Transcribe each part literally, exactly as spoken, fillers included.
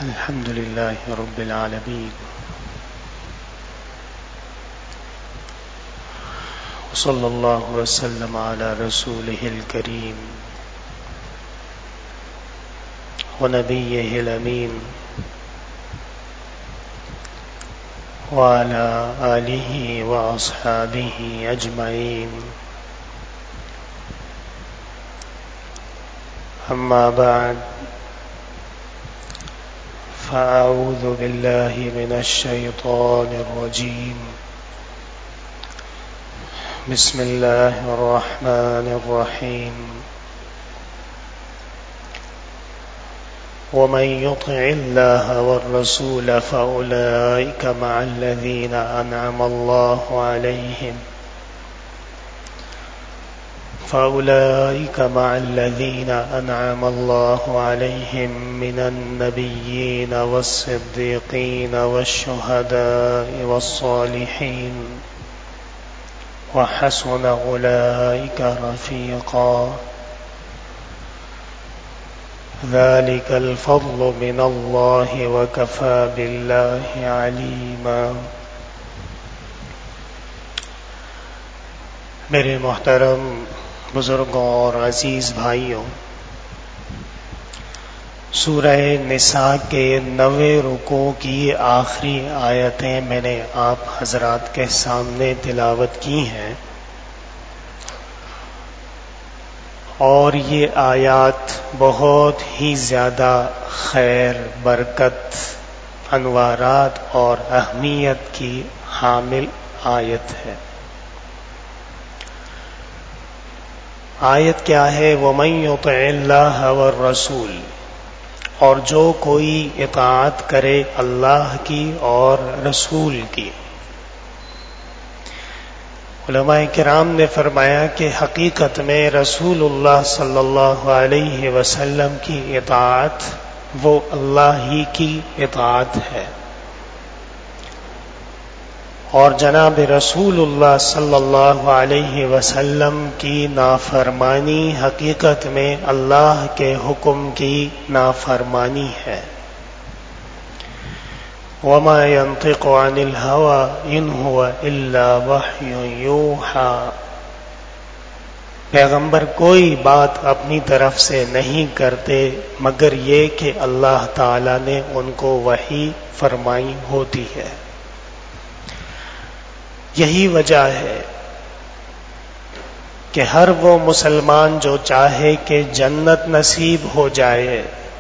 الحمد لله رب العالمين وصلى الله وسلم على رسوله الكريم ونبيه الأمين وعلى آله وأصحابه أجمعين. أما بعد، فأعوذ بالله من الشيطان الرجيم. بسم الله الرحمن الرحيم. ومن يطع الله والرسول فأولئك مع الذين أنعم الله عليهم فأولئك مع الذين أنعم الله عليهم من النبيين والصديقين والشهداء والصالحين وحسن أولئك رفيقا. ذلك الفضل من الله وكفى بالله عليما. میرے محترم بزرگوں اور عزیز بھائیوں، سورہ نساء کے نوے رکوع کی آخری آیتیں میں نے آپ حضرات کے سامنے تلاوت کی ہیں، اور یہ آیات بہت ہی زیادہ خیر، برکت، انوارات اور اہمیت کی حامل آیت ہے. آیت کیا ہے؟ وَمَن يُطِعِ اللَّهَ وَالرَّسُولَ، اور جو کوئی اطاعت کرے اللہ کی اور رسول کی. علماء کرام نے فرمایا کہ حقیقت میں رسول اللہ صلی اللہ علیہ وسلم کی اطاعت وہ اللہ ہی کی اطاعت ہے، اور جناب رسول اللہ صلی اللہ علیہ وسلم کی نافرمانی حقیقت میں اللہ کے حکم کی نافرمانی ہے. وَمَا يَنطِقُ عَنِ الْهَوَىٰ إِنْ هُوَ إِلَّا وَحْيٌ يُوحَىٰ. پیغمبر کوئی بات اپنی طرف سے نہیں کرتے مگر یہ کہ اللہ تعالی نے ان کو وحی فرمائی ہوتی ہے. یہی وجہ ہے کہ ہر وہ مسلمان جو چاہے کہ جنت نصیب ہو جائے،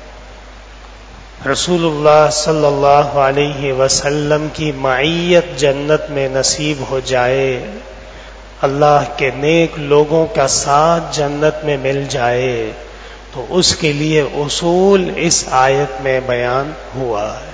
رسول اللہ صلی اللہ علیہ وسلم کی معیت جنت میں نصیب ہو جائے، اللہ کے نیک لوگوں کا ساتھ جنت میں مل جائے، تو اس کے لیے اصول اس آیت میں بیان ہوا ہے.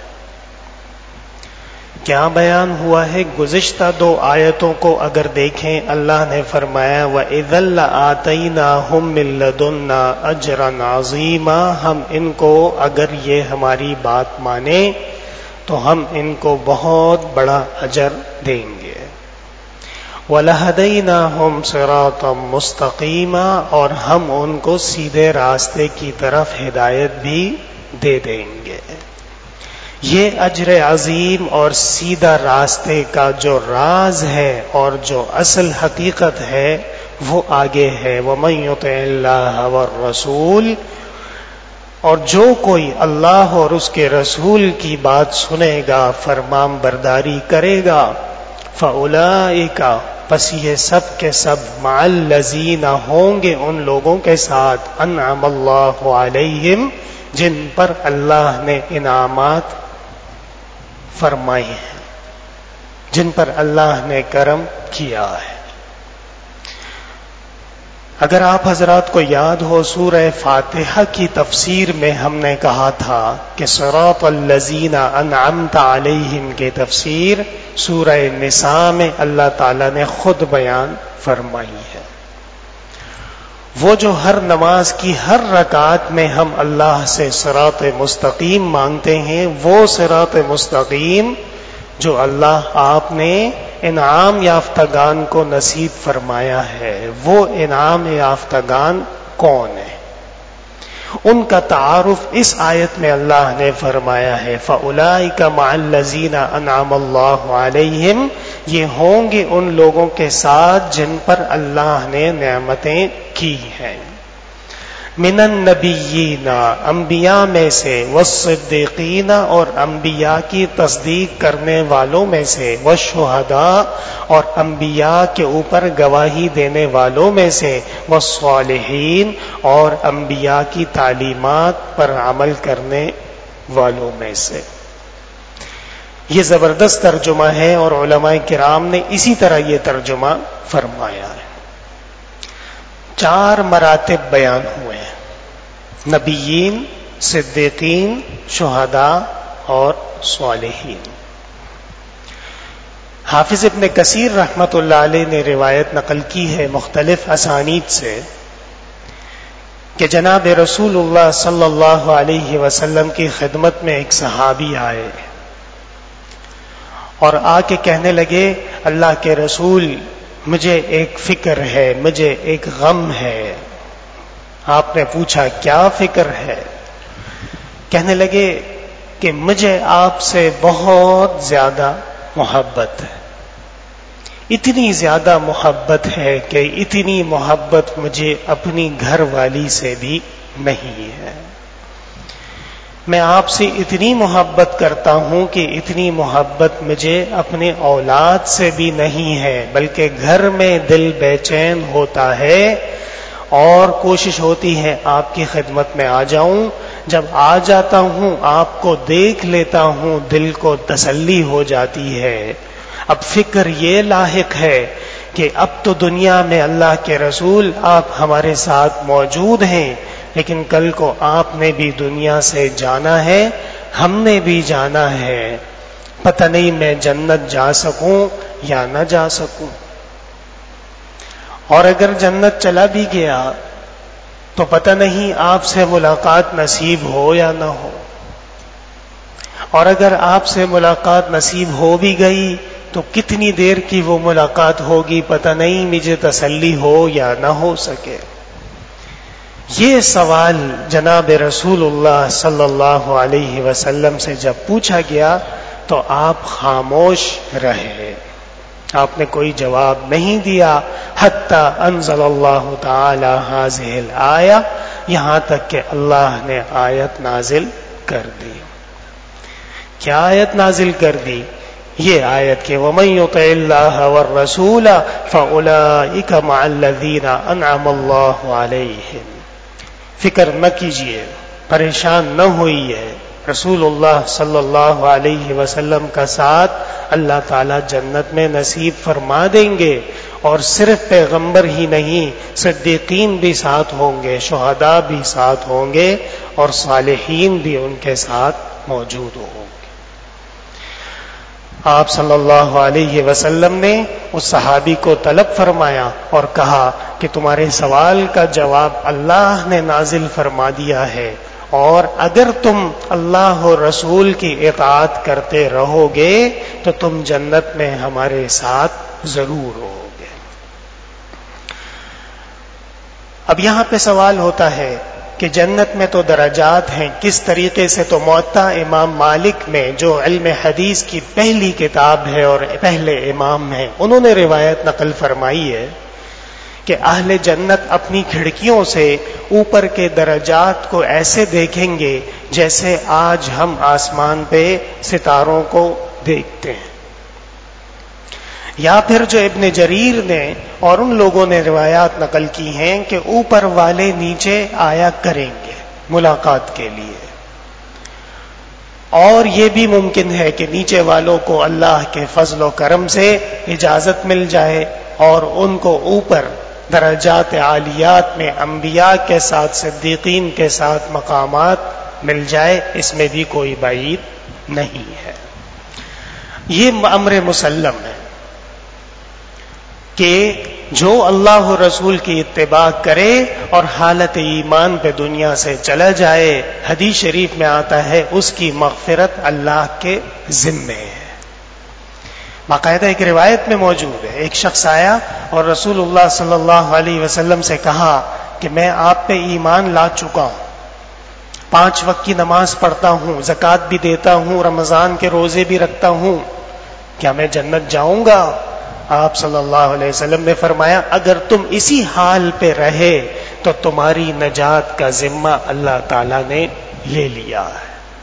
کیا بیان ہوا ہے؟ گزشتہ دو آیتوں کو اگر دیکھیں، اللہ نے فرمایا وَإِذًا لَآتَيْنَاهُم مِّن لَّدُنَّا أَجْرًا عَظِيمًا، ہم ان کو اگر یہ ہماری بات مانے تو ہم ان کو بہت بڑا اجر دیں گے. وَلَهَدَيْنَاهُمْ صِرَاطًا مُسْتَقِيمًا، اور ہم ان کو سیدھے راستے کی طرف ہدایت بھی دے دیں گے. یہ اجر عظیم اور سیدھا راستے کا جو راز ہے اور جو اصل حقیقت ہے وہ آگے ہے. وَمَن يُطِعِ اللَّهَ وَالرَّسُولَ، اور جو کوئی اللہ اور اس کے رسول کی بات سنے گا، فرمان برداری کرے گا، فَأُولَئِكَ، پس یہ سب کے سب، مع الذین، ہوں گے ان لوگوں کے ساتھ، انعم اللہ علیہم، جن پر اللہ نے انعامات فرمائی ہیں، جن پر اللہ نے کرم کیا ہے. اگر آپ حضرات کو یاد ہو، سورہ فاتحہ کی تفسیر میں ہم نے کہا تھا کہ صراط الذین انعمت علیہم کی تفسیر سورہ نساء میں اللہ تعالی نے خود بیان فرمائی ہے. وہ جو ہر نماز کی ہر رکعت میں ہم اللہ سے صراط مستقیم مانگتے ہیں، وہ صراط مستقیم جو اللہ آپ نے انعام یافتگان کو نصیب فرمایا ہے، وہ انعام یافتگان کون ہے؟ ان کا تعارف اس آیت میں اللہ نے فرمایا ہے فَأُولَئِكَ مَعَ الَّذِينَ أَنْعَمَ اللَّهُ عَلَيْهِمْ، یہ ہوں گے ان لوگوں کے ساتھ جن پر اللہ نے نعمتیں کی ہیں، من النبیین، انبیاء میں سے، والصدیقین، اور انبیاء کی تصدیق کرنے والوں میں سے، والشہداء، اور انبیاء کے اوپر گواہی دینے والوں میں سے، والصالحین، اور انبیاء کی تعلیمات پر عمل کرنے والوں میں سے۔ یہ زبردست ترجمہ ہے اور علماء کرام نے اسی طرح یہ ترجمہ فرمایا ہے۔ چار مراتب بیان ہوئے ہیں، نبیین، صدیقین، شہداء اور صالحین۔ حافظ ابن کثیر رحمت اللہ علیہ نے روایت نقل کی ہے مختلف اسانید سے کہ جناب رسول اللہ صلی اللہ علیہ وسلم کی خدمت میں ایک صحابی آئے اور آ کے کہنے لگے اللہ کے رسول، مجھے ایک فکر ہے، مجھے ایک غم ہے۔ آپ نے پوچھا کیا فکر ہے؟ کہنے لگے کہ مجھے آپ سے بہت زیادہ محبت ہے، اتنی زیادہ محبت ہے کہ اتنی محبت مجھے اپنی گھر والی سے بھی نہیں ہے۔ میں آپ سے اتنی محبت کرتا ہوں کہ اتنی محبت مجھے اپنے اولاد سے بھی نہیں ہے، بلکہ گھر میں دل بے چین ہوتا ہے اور کوشش ہوتی ہے آپ کی خدمت میں آ جاؤں۔ جب آ جاتا ہوں آپ کو دیکھ لیتا ہوں، دل کو تسلی ہو جاتی ہے۔ اب فکر یہ لاحق ہے کہ اب تو دنیا میں اللہ کے رسول آپ ہمارے ساتھ موجود ہیں، لیکن کل کو آپ نے بھی دنیا سے جانا ہے، ہم نے بھی جانا ہے، پتہ نہیں میں جنت جا سکوں یا نہ جا سکوں، اور اگر جنت چلا بھی گیا تو پتہ نہیں آپ سے ملاقات نصیب ہو یا نہ ہو، اور اگر آپ سے ملاقات نصیب ہو بھی گئی تو کتنی دیر کی وہ ملاقات ہوگی، پتہ نہیں مجھے تسلی ہو یا نہ ہو سکے۔ یہ سوال جناب رسول اللہ صلی اللہ علیہ وسلم سے جب پوچھا گیا تو آپ خاموش رہے، آپ نے کوئی جواب نہیں دیا، حتی انزل اللہ تعالی ہذہ الآیہ، یہاں تک کہ اللہ نے آیت نازل کر دی۔ کیا آیت نازل کر دی؟ یہ آیت کہ وَمَن يُطِعِ اللَّهَ وَالرَّسُولَ فَأُولَئِكَ مَعَ الَّذِينَ أَنْعَمَ اللَّهُ عَلَيْهِمْ۔ فکر نہ کیجئے، پریشان نہ ہوئیے، رسول اللہ صلی اللہ علیہ وسلم کا ساتھ اللہ تعالی جنت میں نصیب فرما دیں گے، اور صرف پیغمبر ہی نہیں، صدیقین بھی ساتھ ہوں گے، شہداء بھی ساتھ ہوں گے، اور صالحین بھی ان کے ساتھ موجود ہوں گے۔ آپ صلی اللہ علیہ وسلم نے اس صحابی کو طلب فرمایا اور کہا کہ تمہارے سوال کا جواب اللہ نے نازل فرما دیا ہے، اور اگر تم اللہ و رسول کی اطاعت کرتے رہو گے تو تم جنت میں ہمارے ساتھ ضرور ہو گے۔ اب یہاں پہ سوال ہوتا ہے کہ جنت میں تو درجات ہیں، کس طریقے سے؟ تو موطا امام مالک میں جو علم حدیث کی پہلی کتاب ہے اور پہلے امام ہیں، انہوں نے روایت نقل فرمائی ہے کہ اہل جنت اپنی کھڑکیوں سے اوپر کے درجات کو ایسے دیکھیں گے جیسے آج ہم آسمان پہ ستاروں کو دیکھتے ہیں۔ یا پھر جو ابن جریر نے اور ان لوگوں نے روایات نقل کی ہیں کہ اوپر والے نیچے آیا کریں گے ملاقات کے لیے، اور یہ بھی ممکن ہے کہ نیچے والوں کو اللہ کے فضل و کرم سے اجازت مل جائے اور ان کو اوپر درجات عالیات میں انبیاء کے ساتھ صدیقین کے ساتھ مقامات مل جائے، اس میں بھی کوئی بعید نہیں ہے۔ یہ امر مسلم ہے کہ جو اللہ و رسول کی اتباع کرے اور حالت ایمان پہ دنیا سے چلا جائے، حدیث شریف میں آتا ہے اس کی مغفرت اللہ کے ذمے ہے۔ باقاعدہ ایک روایت میں موجود ہے، ایک شخص آیا اور رسول اللہ صلی اللہ علیہ وسلم سے کہا کہ میں آپ پہ ایمان لا چکا ہوں، پانچ وقت کی نماز پڑھتا ہوں، زکوٰۃ بھی دیتا ہوں، رمضان کے روزے بھی رکھتا ہوں، کیا میں جنت جاؤں گا؟ آپ صلی اللہ علیہ وسلم نے فرمایا اگر تم اسی حال پہ رہے تو تمہاری نجات کا ذمہ اللہ تعالی نے لے لیا ہے۔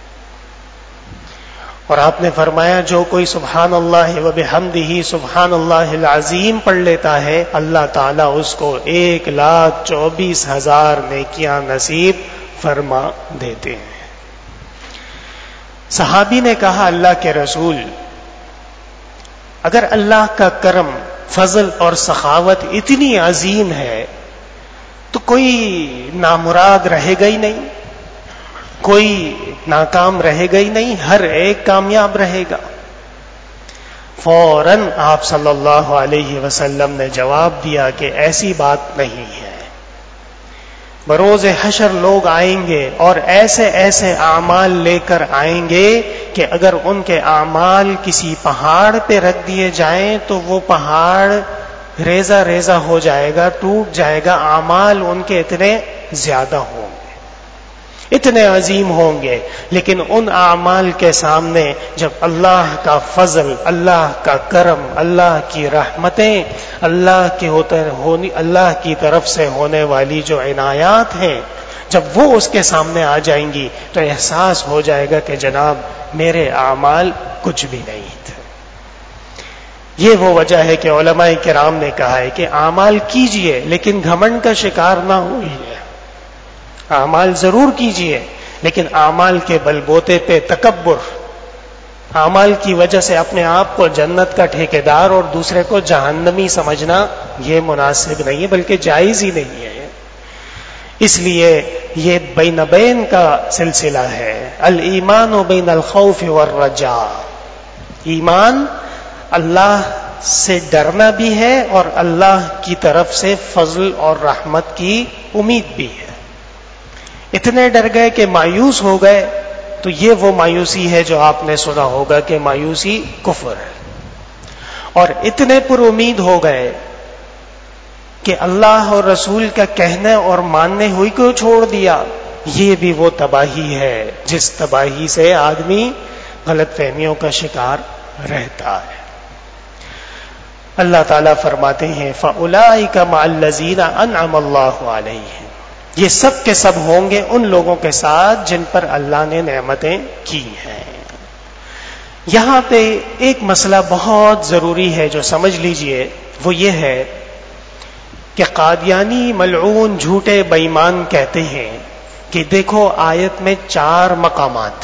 اور آپ نے فرمایا جو کوئی سبحان اللہ و بحمدہ سبحان اللہ العظیم پڑھ لیتا ہے اللہ تعالیٰ اس کو ایک لاکھ چوبیس ہزار نیکیاں نصیب فرما دیتے ہیں۔ صحابی نے کہا اللہ کے رسول اگر اللہ کا کرم فضل اور سخاوت اتنی عظیم ہے تو کوئی نامراد رہے گا ہی نہیں، کوئی ناکام رہے گا ہی نہیں، ہر ایک کامیاب رہے گا۔ فوراً آپ صلی اللہ علیہ وسلم نے جواب دیا کہ ایسی بات نہیں ہے، بروز حشر لوگ آئیں گے اور ایسے ایسے اعمال لے کر آئیں گے کہ اگر ان کے اعمال کسی پہاڑ پہ رکھ دیے جائیں تو وہ پہاڑ ریزہ ریزہ ہو جائے گا، ٹوٹ جائے گا، اعمال ان کے اتنے زیادہ ہوں گے، اتنے عظیم ہوں گے، لیکن ان اعمال کے سامنے جب اللہ کا فضل، اللہ کا کرم، اللہ کی رحمتیں، اللہ کی ہوتے ہونی اللہ کی طرف سے ہونے والی جو عنایات ہیں جب وہ اس کے سامنے آ جائیں گی تو احساس ہو جائے گا کہ جناب میرے اعمال کچھ بھی نہیں تھے۔ یہ وہ وجہ ہے کہ علماء کرام نے کہا ہے کہ اعمال کیجئے لیکن گھمنڈ کا شکار نہ ہوئیے، اعمال ضرور کیجئے لیکن اعمال کے بلبوتے پہ تکبر، اعمال کی وجہ سے اپنے آپ کو جنت کا ٹھیکیدار اور دوسرے کو جہنمی سمجھنا یہ مناسب نہیں ہے بلکہ جائز ہی نہیں ہے۔ اس لیے یہ بین بین کا سلسلہ ہے، الایمان بین الخوف والرجاء، ایمان اللہ سے ڈرنا بھی ہے اور اللہ کی طرف سے فضل اور رحمت کی امید بھی ہے۔ اتنے ڈر گئے کہ مایوس ہو گئے تو یہ وہ مایوسی ہے جو آپ نے سنا ہوگا کہ مایوسی کفر ہے، اور اتنے پر امید ہو گئے کہ اللہ اور رسول کا کہنے اور ماننے ہوئی کو چھوڑ دیا، یہ بھی وہ تباہی ہے جس تباہی سے آدمی غلط فہمیوں کا شکار رہتا ہے۔ اللہ تعالیٰ فرماتے ہیں فَأُولَٰئِكَ مَعَ الَّذِينَ أَنْعَمَ اللَّهُ عَلَيْهِمْ، یہ سب کے سب ہوں گے ان لوگوں کے ساتھ جن پر اللہ نے نعمتیں کی ہیں۔ یہاں پہ ایک مسئلہ بہت ضروری ہے جو سمجھ لیجئے، وہ یہ ہے کہ قادیانی ملعون جھوٹے بے ایمان کہتے ہیں کہ دیکھو آیت میں چار مقامات،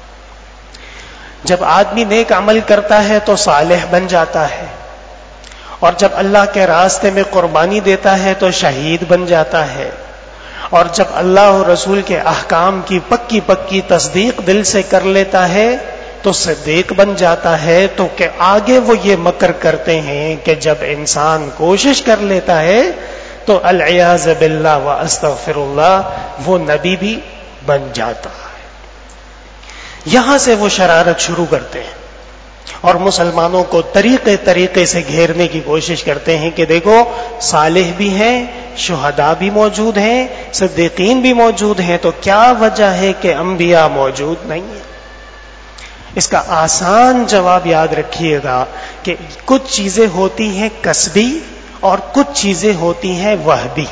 جب آدمی نیک عمل کرتا ہے تو صالح بن جاتا ہے، اور جب اللہ کے راستے میں قربانی دیتا ہے تو شہید بن جاتا ہے، اور جب اللہ اور رسول کے احکام کی پکی پکی تصدیق دل سے کر لیتا ہے تو صدیق بن جاتا ہے۔ تو کہ آگے وہ یہ مکر کرتے ہیں کہ جب انسان کوشش کر لیتا ہے تو العیاذ باللہ و استغفر اللہ وہ نبی بھی بن جاتا ہے۔ یہاں سے وہ شرارت شروع کرتے ہیں اور مسلمانوں کو طریقے طریقے سے گھیرنے کی کوشش کرتے ہیں کہ دیکھو صالح بھی ہیں، شہداء بھی موجود ہیں، صدیقین بھی موجود ہیں، تو کیا وجہ ہے کہ انبیاء موجود نہیں ہیں؟ اس کا آسان جواب یاد رکھیے گا کہ کچھ چیزیں ہوتی ہیں کسبی اور کچھ چیزیں ہوتی ہیں وہبی۔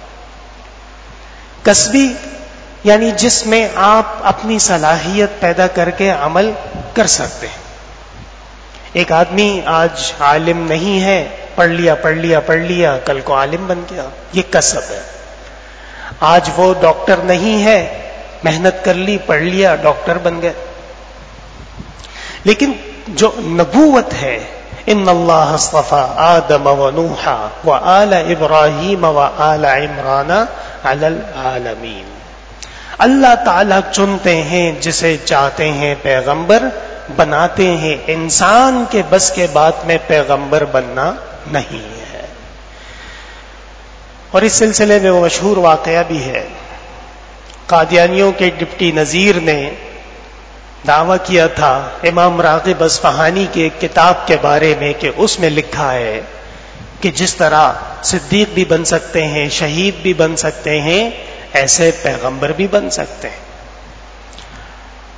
کسبی یعنی جس میں آپ اپنی صلاحیت پیدا کر کے عمل کر سکتے ہیں۔ ایک آدمی آج عالم نہیں ہے، پڑھ لیا پڑھ لیا پڑھ لیا کل کو عالم بن گیا، یہ کسب ہے۔ آج وہ ڈاکٹر نہیں ہے، محنت کر لی پڑھ لیا ڈاکٹر بن گئے۔ لیکن جو نبوت ہے، ان اللہ اصطفى آدم و نوحا و آل ابراہیم و آل عمران علی العالمین، اللہ تعالیٰ چنتے ہیں جسے چاہتے ہیں پیغمبر بناتے ہیں، انسان کے بس کے بات میں پیغمبر بننا نہیں ہے۔ اور اس سلسلے میں وہ مشہور واقعہ بھی ہے، قادیانیوں کے ڈپٹی نذیر نے دعویٰ کیا تھا امام راغب اصفہانی کی ایک کتاب کے بارے میں کہ اس میں لکھا ہے کہ جس طرح صدیق بھی بن سکتے ہیں، شہید بھی بن سکتے ہیں، ایسے پیغمبر بھی بن سکتے ہیں۔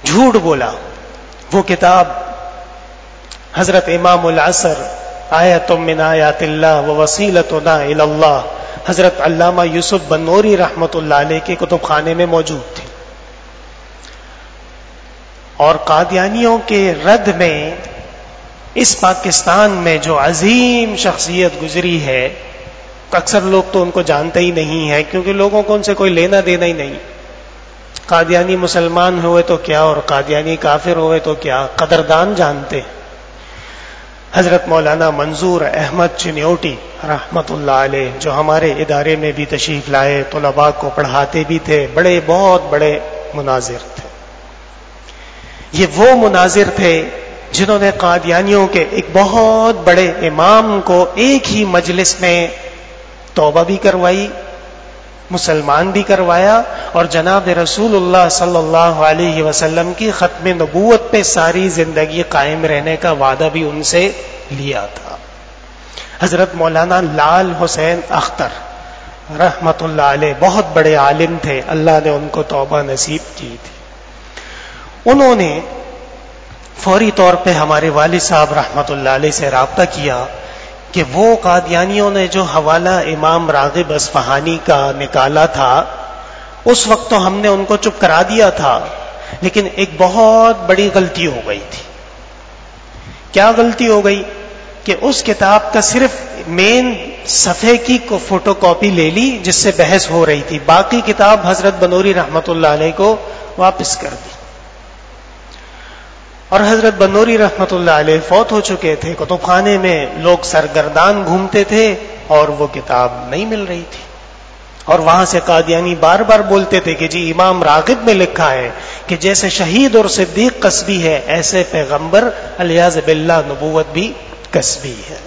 جھوٹ بولا. وہ کتاب حضرت امام العصر آیت من آیات اللہ و وسیلتنا الی اللہ حضرت علامہ یوسف بنوری رحمت اللہ علیہ کے کتب خانے میں موجود تھی. اور قادیانیوں کے رد میں اس پاکستان میں جو عظیم شخصیت گزری ہے، اکثر لوگ تو ان کو جانتے ہی نہیں ہیں کیونکہ لوگوں کو ان سے کوئی لینا دینا ہی نہیں. قادیانی مسلمان ہوئے تو کیا اور قادیانی کافر ہوئے تو کیا، قدردان جانتے ہیں. حضرت مولانا منظور احمد چنیوٹی رحمت اللہ علیہ جو ہمارے ادارے میں بھی تشریف لائے، طلباء کو پڑھاتے بھی تھے، بڑے بہت بڑے مناظر تھے. یہ وہ مناظر تھے جنہوں نے قادیانیوں کے ایک بہت بڑے امام کو ایک ہی مجلس میں توبہ بھی کروائی، مسلمان بھی کروایا، اور جناب رسول اللہ صلی اللہ علیہ وسلم کی ختم نبوت پہ ساری زندگی قائم رہنے کا وعدہ بھی ان سے لیا تھا. حضرت مولانا لال حسین اختر رحمت اللہ علیہ بہت بڑے عالم تھے، اللہ نے ان کو توبہ نصیب کی تھی. انہوں نے فوری طور پہ ہمارے والد صاحب رحمت اللہ علیہ سے رابطہ کیا کہ وہ قادیانیوں نے جو حوالہ امام راغب اصفہانی کا نکالا تھا اس وقت تو ہم نے ان کو چپ کرا دیا تھا، لیکن ایک بہت بڑی غلطی ہو گئی تھی. کیا غلطی ہو گئی کہ اس کتاب کا صرف مین صفحے کی کو فوٹو کاپی لے لی جس سے بحث ہو رہی تھی، باقی کتاب حضرت بنوری رحمت اللہ علیہ کو واپس کر دی. اور حضرت بنوری رحمت اللہ علیہ فوت ہو چکے تھے، کتب خانے میں لوگ سرگردان گھومتے تھے اور وہ کتاب نہیں مل رہی تھی. اور وہاں سے قادیانی بار بار بولتے تھے کہ جی امام راغب میں لکھا ہے کہ جیسے شہید اور صدیق قصبی ہے ایسے پیغمبر الیاذ باللہ نبوت بھی قصبی ہے.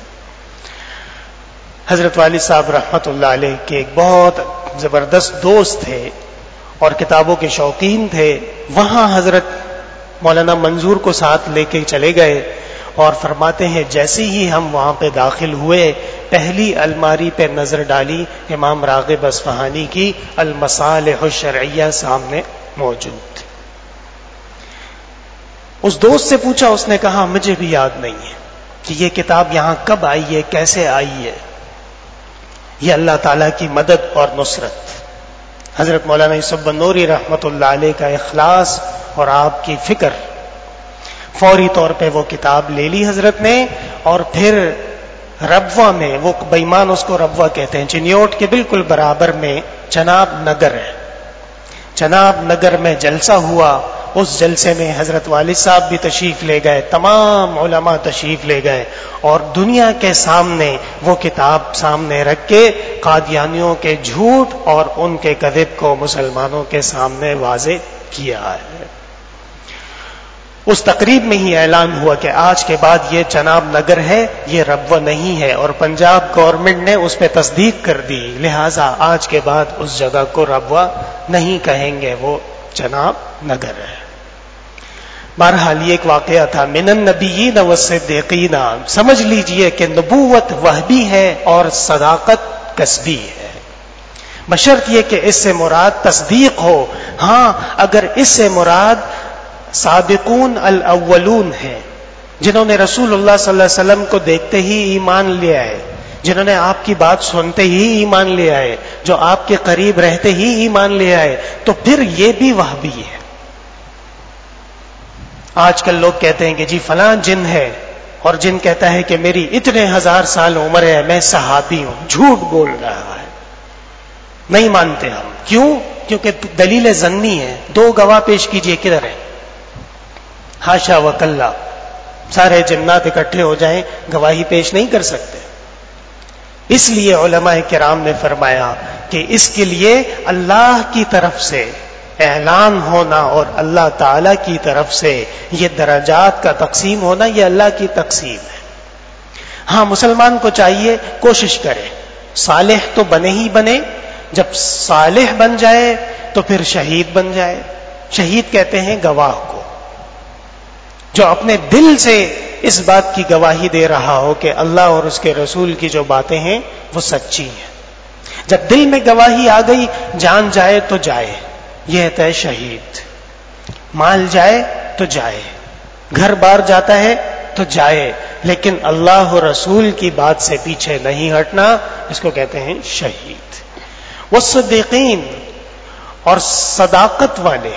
حضرت والد صاحب رحمت اللہ علیہ کے ایک بہت زبردست دوست تھے اور کتابوں کے شوقین تھے. وہاں حضرت مولانا منظور کو ساتھ لے کے چلے گئے اور فرماتے ہیں جیسے ہی ہم وہاں پہ داخل ہوئے پہلی الماری پہ نظر ڈالی، امام راغب اصفہانی کی المصالح الشرعیہ سامنے موجود تھی. اس دوست سے پوچھا، اس نے کہا مجھے بھی یاد نہیں ہے کہ یہ کتاب یہاں کب آئی ہے، کیسے آئی ہے. یہ اللہ تعالیٰ کی مدد اور نصرت، حضرت مولانا یوسف بنوری رحمت اللہ علیہ کا اخلاص اور آپ کی فکر. فوری طور پہ وہ کتاب لے لی حضرت نے، اور پھر ربوہ میں، وہ بےمان اس کو ربوہ کہتے ہیں، چنیوٹ کے بالکل برابر میں چناب نگر ہے، چناب نگر میں جلسہ ہوا. اس جلسے میں حضرت والد صاحب بھی تشریف لے گئے، تمام علماء تشریف لے گئے، اور دنیا کے سامنے وہ کتاب سامنے رکھ کے قادیانیوں کے جھوٹ اور ان کے کذب کو مسلمانوں کے سامنے واضح کیا ہے. اس تقریب میں ہی اعلان ہوا کہ آج کے بعد یہ چناب نگر ہے، یہ ربوہ نہیں ہے، اور پنجاب گورنمنٹ نے اس پہ تصدیق کر دی، لہذا آج کے بعد اس جگہ کو ربوہ نہیں کہیں گے، وہ چناب نگر ہے. بہرحال یہ ایک واقعہ تھا. من النبیین والصدیقین، سمجھ لیجئے کہ نبوت وہبی ہے اور صداقت کسبی ہے، بشرط یہ کہ اس سے مراد تصدیق ہو. ہاں اگر اس سے مراد سابقون الاولون ہیں جنہوں نے رسول اللہ صلی اللہ علیہ وسلم کو دیکھتے ہی ایمان لے آئے، جنہوں نے آپ کی بات سنتے ہی ایمان لے آئے، جو آپ کے قریب رہتے ہی ایمان لے آئے، تو پھر یہ بھی وہابی ہے. آج کل لوگ کہتے ہیں کہ جی فلاں جن ہے، اور جن کہتا ہے کہ میری اتنے ہزار سال عمر ہے، میں صحابی ہوں. جھوٹ بول رہا ہے، نہیں مانتے ہم. کیوں؟ کیونکہ دلیل ظنی ہے. دو گواہ پیش کیجئے، کدھر ہے؟ حاشا وکلا، سارے جنات اکٹھے ہو جائیں گواہی پیش نہیں کر سکتے. اس لیے علماء کرام نے فرمایا کہ اس کے لیے اللہ کی طرف سے اعلان ہونا اور اللہ تعالی کی طرف سے یہ درجات کا تقسیم ہونا، یہ اللہ کی تقسیم ہے. ہاں مسلمان کو چاہیے کوشش کرے، صالح تو بنے ہی بنے، جب صالح بن جائے تو پھر شہید بن جائے. شہید کہتے ہیں گواہ کو جو اپنے دل سے اس بات کی گواہی دے رہا ہو کہ اللہ اور اس کے رسول کی جو باتیں ہیں وہ سچی ہیں. جب دل میں گواہی آ گئی، جان جائے تو جائے، یہ ہے شہید. مال جائے تو جائے، گھر بار جاتا ہے تو جائے، لیکن اللہ و رسول کی بات سے پیچھے نہیں ہٹنا، اس کو کہتے ہیں شہید۔ والصدیقین، اور صداقت والے۔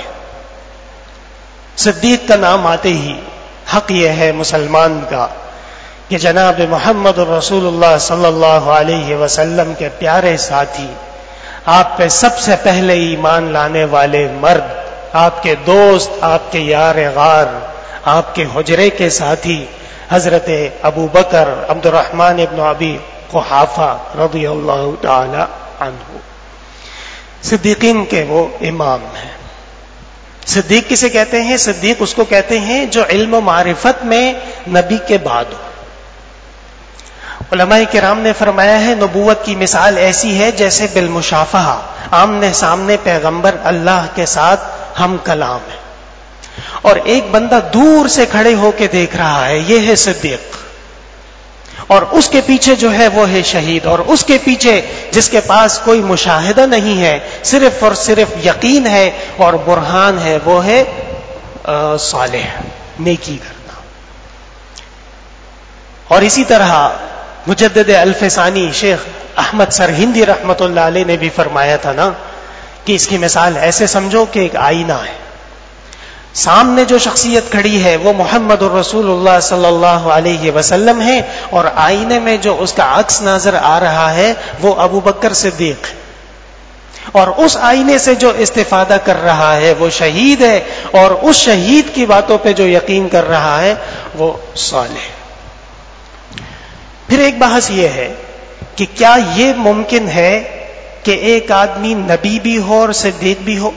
صدیق کا نام آتے ہی حق یہ ہے مسلمان کا کہ جناب محمد رسول اللہ صلی اللہ علیہ وسلم کے پیارے ساتھی، آپ پہ سب سے پہلے ایمان لانے والے مرد، آپ کے دوست، آپ کے یار غار، آپ کے حجرے کے ساتھی حضرت ابو بکر عبد الرحمن ابن ابی قحافہ رضی اللہ تعالی عنہ، صدیقین کے وہ امام ہیں۔ صدیق کسے کہتے ہیں؟ صدیق اس کو کہتے ہیں جو علم و معرفت میں نبی کے بعد ہو۔ علماء کرام نے فرمایا ہے نبوت کی مثال ایسی ہے جیسے بالمشافہہ، آمنے سامنے پیغمبر اللہ کے ساتھ ہم کلام ہے، اور ایک بندہ دور سے کھڑے ہو کے دیکھ رہا ہے، یہ ہے صدیق، اور اس کے پیچھے جو ہے وہ ہے شہید، اور اس کے پیچھے جس کے پاس کوئی مشاہدہ نہیں ہے، صرف اور صرف یقین ہے اور برہان ہے، وہ ہے صالح، نیکی کرنا۔ اور اسی طرح مجدد الفسانی شیخ احمد سرہندی رحمت اللہ علیہ نے بھی فرمایا تھا نا کہ اس کی مثال ایسے سمجھو کہ ایک آئینہ ہے، سامنے جو شخصیت کھڑی ہے وہ محمد الرسول اللہ صلی اللہ علیہ وسلم ہے، اور آئینے میں جو اس کا عکس نظر آ رہا ہے وہ ابو بکر صدیق ہے، اور اس آئینے سے جو استفادہ کر رہا ہے وہ شہید ہے، اور اس شہید کی باتوں پہ جو یقین کر رہا ہے وہ صالح۔ پھر ایک بحث یہ ہے کہ کیا یہ ممکن ہے کہ ایک آدمی نبی بھی ہو اور صدیق بھی ہو،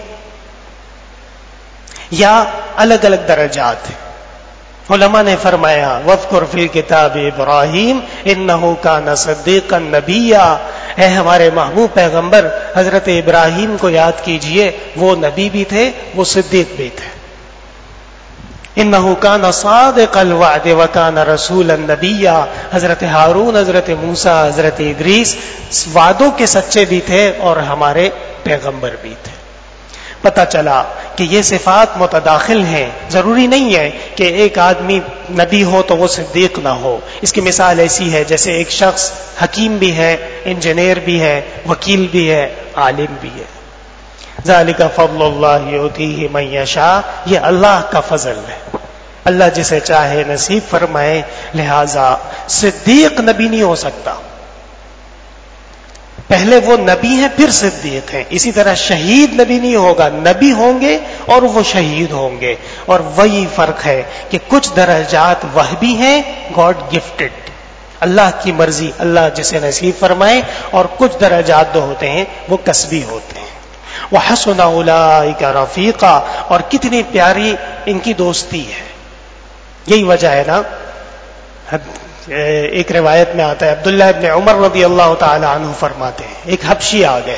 یا الگ الگ درجات ہیں؟ علماء نے فرمایا وَاذْكُرْ فِي الْكِتَابِ إِبْرَاهِيمَ إِنَّهُ كَانَ صِدِّيقًا نَبِيًّا، اے ہمارے محبوب پیغمبر حضرت ابراہیم کو یاد کیجئے، وہ نبی بھی تھے، وہ صدیق بھی تھے۔ إِنَّهُ كَانَ صَادِقَ الْوَعْدِ وَكَانَ رَسُولًا نَبِيًّا، حضرت ہارون، حضرت موسیٰ، حضرت ادریس وعدوں کے سچے بھی تھے اور ہمارے پیغمبر بھی تھے۔ پتہ چلا کہ یہ صفات متداخل ہیں، ضروری نہیں ہے کہ ایک آدمی نبی ہو تو وہ صدیق نہ ہو۔ اس کی مثال ایسی ہے جیسے ایک شخص حکیم بھی ہے، انجینئر بھی ہے، وکیل بھی ہے، عالم بھی ہے۔ ذالک فضل اللہ یؤتیہ من یشاء، یہ اللہ کا فضل ہے، اللہ جسے چاہے نصیب فرمائے، لہذا صدیق نبی نہیں ہو سکتا، پہلے وہ نبی ہیں پھر صدیق ہیں۔ اسی طرح شہید نبی نہیں ہوگا، نبی ہوں گے اور وہ شہید ہوں گے، اور وہی فرق ہے کہ کچھ درجات وہبی ہیں، گاڈ گفٹڈ، اللہ کی مرضی، اللہ جسے نصیب فرمائے، اور کچھ درجات جو ہوتے ہیں وہ کسبی ہوتے ہیں۔ وَحَسُنَ أُولَٰئِكَ رَفِيقًا، اور کتنی پیاری ان کی دوستی ہے۔ یہی وجہ ہے نا، ایک روایت میں آتا ہے عبداللہ ابن عمر رضی اللہ تعالی عنہ فرماتے ہیں ایک حبشی آ گئے،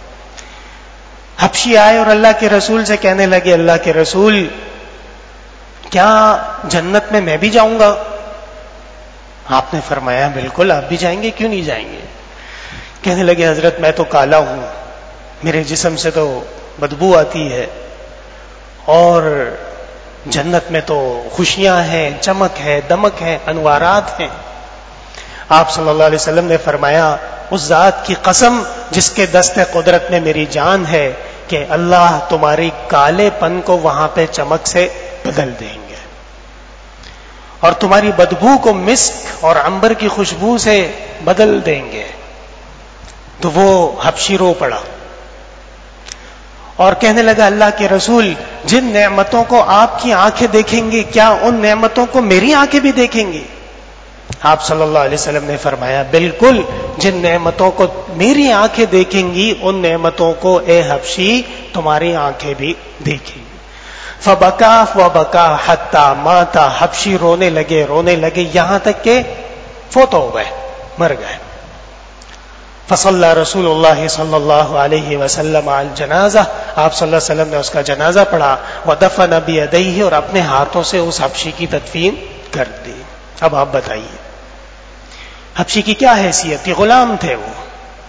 حبشی آئے اور اللہ کے رسول سے کہنے لگے اللہ کے رسول کیا جنت میں میں بھی جاؤں گا؟ آپ نے فرمایا بالکل آپ بھی جائیں گے، کیوں نہیں جائیں گے؟ کہنے لگے حضرت میں تو کالا ہوں، میرے جسم سے تو بدبو آتی ہے، اور جنت میں تو خوشیاں ہیں، چمک ہے، دمک ہے، انوارات ہیں۔ آپ صلی اللہ علیہ وسلم نے فرمایا اس ذات کی قسم جس کے دست قدرت میں میری جان ہے کہ اللہ تمہاری کالے پن کو وہاں پہ چمک سے بدل دیں گے، اور تمہاری بدبو کو مسک اور عنبر کی خوشبو سے بدل دیں گے۔ تو وہ حبشی رو پڑا اور کہنے لگا اللہ کے رسول جن نعمتوں کو آپ کی آنکھیں دیکھیں گی کیا ان نعمتوں کو میری آنکھیں بھی دیکھیں گی؟ آپ صلی اللہ علیہ وسلم نے فرمایا بالکل، جن نعمتوں کو میری آنکھیں دیکھیں گی ان نعمتوں کو اے حبشی تمہاری آنکھیں بھی دیکھیں گی۔ فبکا وبکا حتی مات، حبشی رونے لگے رونے لگے یہاں تک کہ فوت ہو گئے، مر گئے۔ فصلی رسول اللہ صلی اللہ علیہ وسلم علی الجنازہ، آپ صلی اللہ علیہ وسلم نے اس کا جنازہ پڑھا، ودفن بیدیہ، اور اپنے ہاتھوں سے اس حبشی کی تدفین کر دی۔ اب آپ بتائیے حبشی کی کیا حیثیت تھی؟ غلام تھے وہ،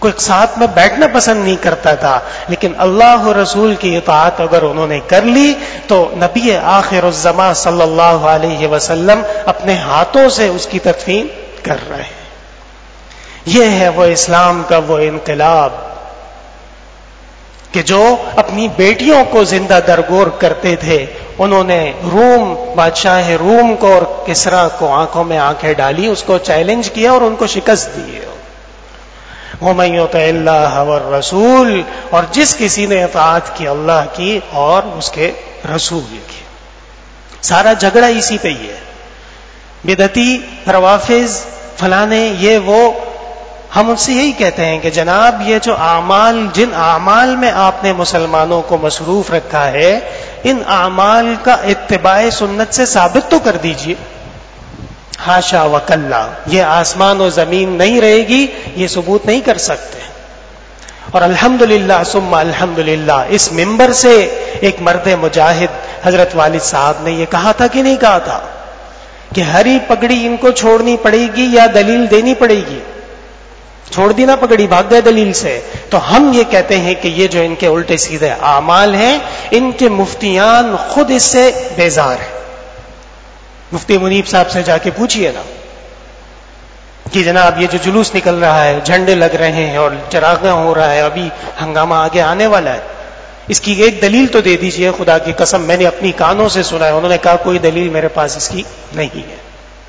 کوئی ساتھ میں بیٹھنا پسند نہیں کرتا تھا، لیکن اللہ و رسول کی اطاعت اگر انہوں نے کر لی تو نبی آخر الزماں صلی اللہ علیہ وسلم اپنے ہاتھوں سے اس کی تدفین کر رہے ہیں۔ یہ ہے وہ اسلام کا وہ انقلاب کہ جو اپنی بیٹیوں کو زندہ درگور کرتے تھے، انہوں نے روم بادشاہ روم کو اور کسریٰ کو آنکھوں میں آنکھیں ڈالی، اس کو چیلنج کیا اور ان کو شکست دی۔ وَمَن يُطِعِ اللَّهَ وَالرَّسُولَ، اور جس کسی نے اطاعت کی اللہ کی اور اس کے رسول کی۔ سارا جھگڑا اسی پہ ہی ہے، بدعتی، روافض، فلانے، یہ وہ۔ ہم ان سے یہی کہتے ہیں کہ جناب یہ جو اعمال، جن اعمال میں آپ نے مسلمانوں کو مصروف رکھا ہے، ان اعمال کا اتباع سنت سے ثابت تو کر دیجئے۔ حاشا وکلا، یہ آسمان و زمین نہیں رہے گی، یہ ثبوت نہیں کر سکتے۔ اور الحمدللہ ثم الحمدللہ اس منبر سے ایک مرد مجاہد حضرت والد صاحب نے یہ کہا تھا کہ نہیں کہا تھا کہ ہری پگڑی ان کو چھوڑنی پڑے گی یا دلیل دینی پڑے گی؟ چھوڑ دی نا پگڑی، بھاگ گئے دلیل سے۔ تو ہم یہ کہتے ہیں کہ یہ جو ان کے الٹے سیدھے اعمال ہیں، ان کے مفتیان خود اس سے بیزار ہیں۔ مفتی منیب صاحب سے جا کے پوچھئے نا کہ جناب یہ جو جلوس نکل رہا ہے، جھنڈے لگ رہے ہیں اور چراغاں ہو رہا ہے، ابھی ہنگامہ آگے آنے والا ہے، اس کی ایک دلیل تو دے دیجئے، خدا کی قسم میں نے اپنی کانوں سے سنا ہے۔ انہوں نے کہا کوئی دلیل میرے پاس اس کی نہیں ہے۔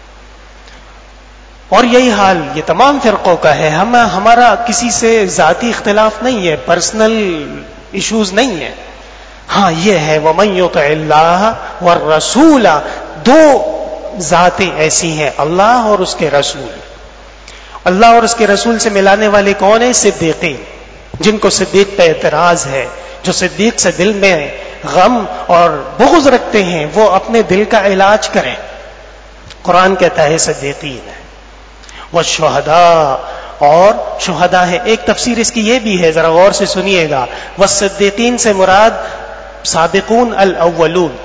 اور یہی حال یہ تمام فرقوں کا ہے۔ ہم ہمارا کسی سے ذاتی اختلاف نہیں ہے، پرسنل ایشوز نہیں ہے۔ ہاں یہ ہے وَمَن يُطِعِ اللَّهَ وَالرَّسُولَ، دو ذاتیں ایسی ہیں، اللہ اور اس کے رسول۔ اللہ اور اس کے رسول سے ملانے والے کون ہیں؟ صدیقین، جن کو صدیق پہ اعتراض ہے، جو صدیق سے دل میں غم اور بغض رکھتے ہیں، وہ اپنے دل کا علاج کریں۔ قرآن کہتا ہے صدیقین ہے، والشہداء، اور شہداء ہے۔ ایک تفسیر اس کی یہ بھی ہے، ذرا غور سے سنیے گا، والصدیقین سے مراد سابقون الاولون۔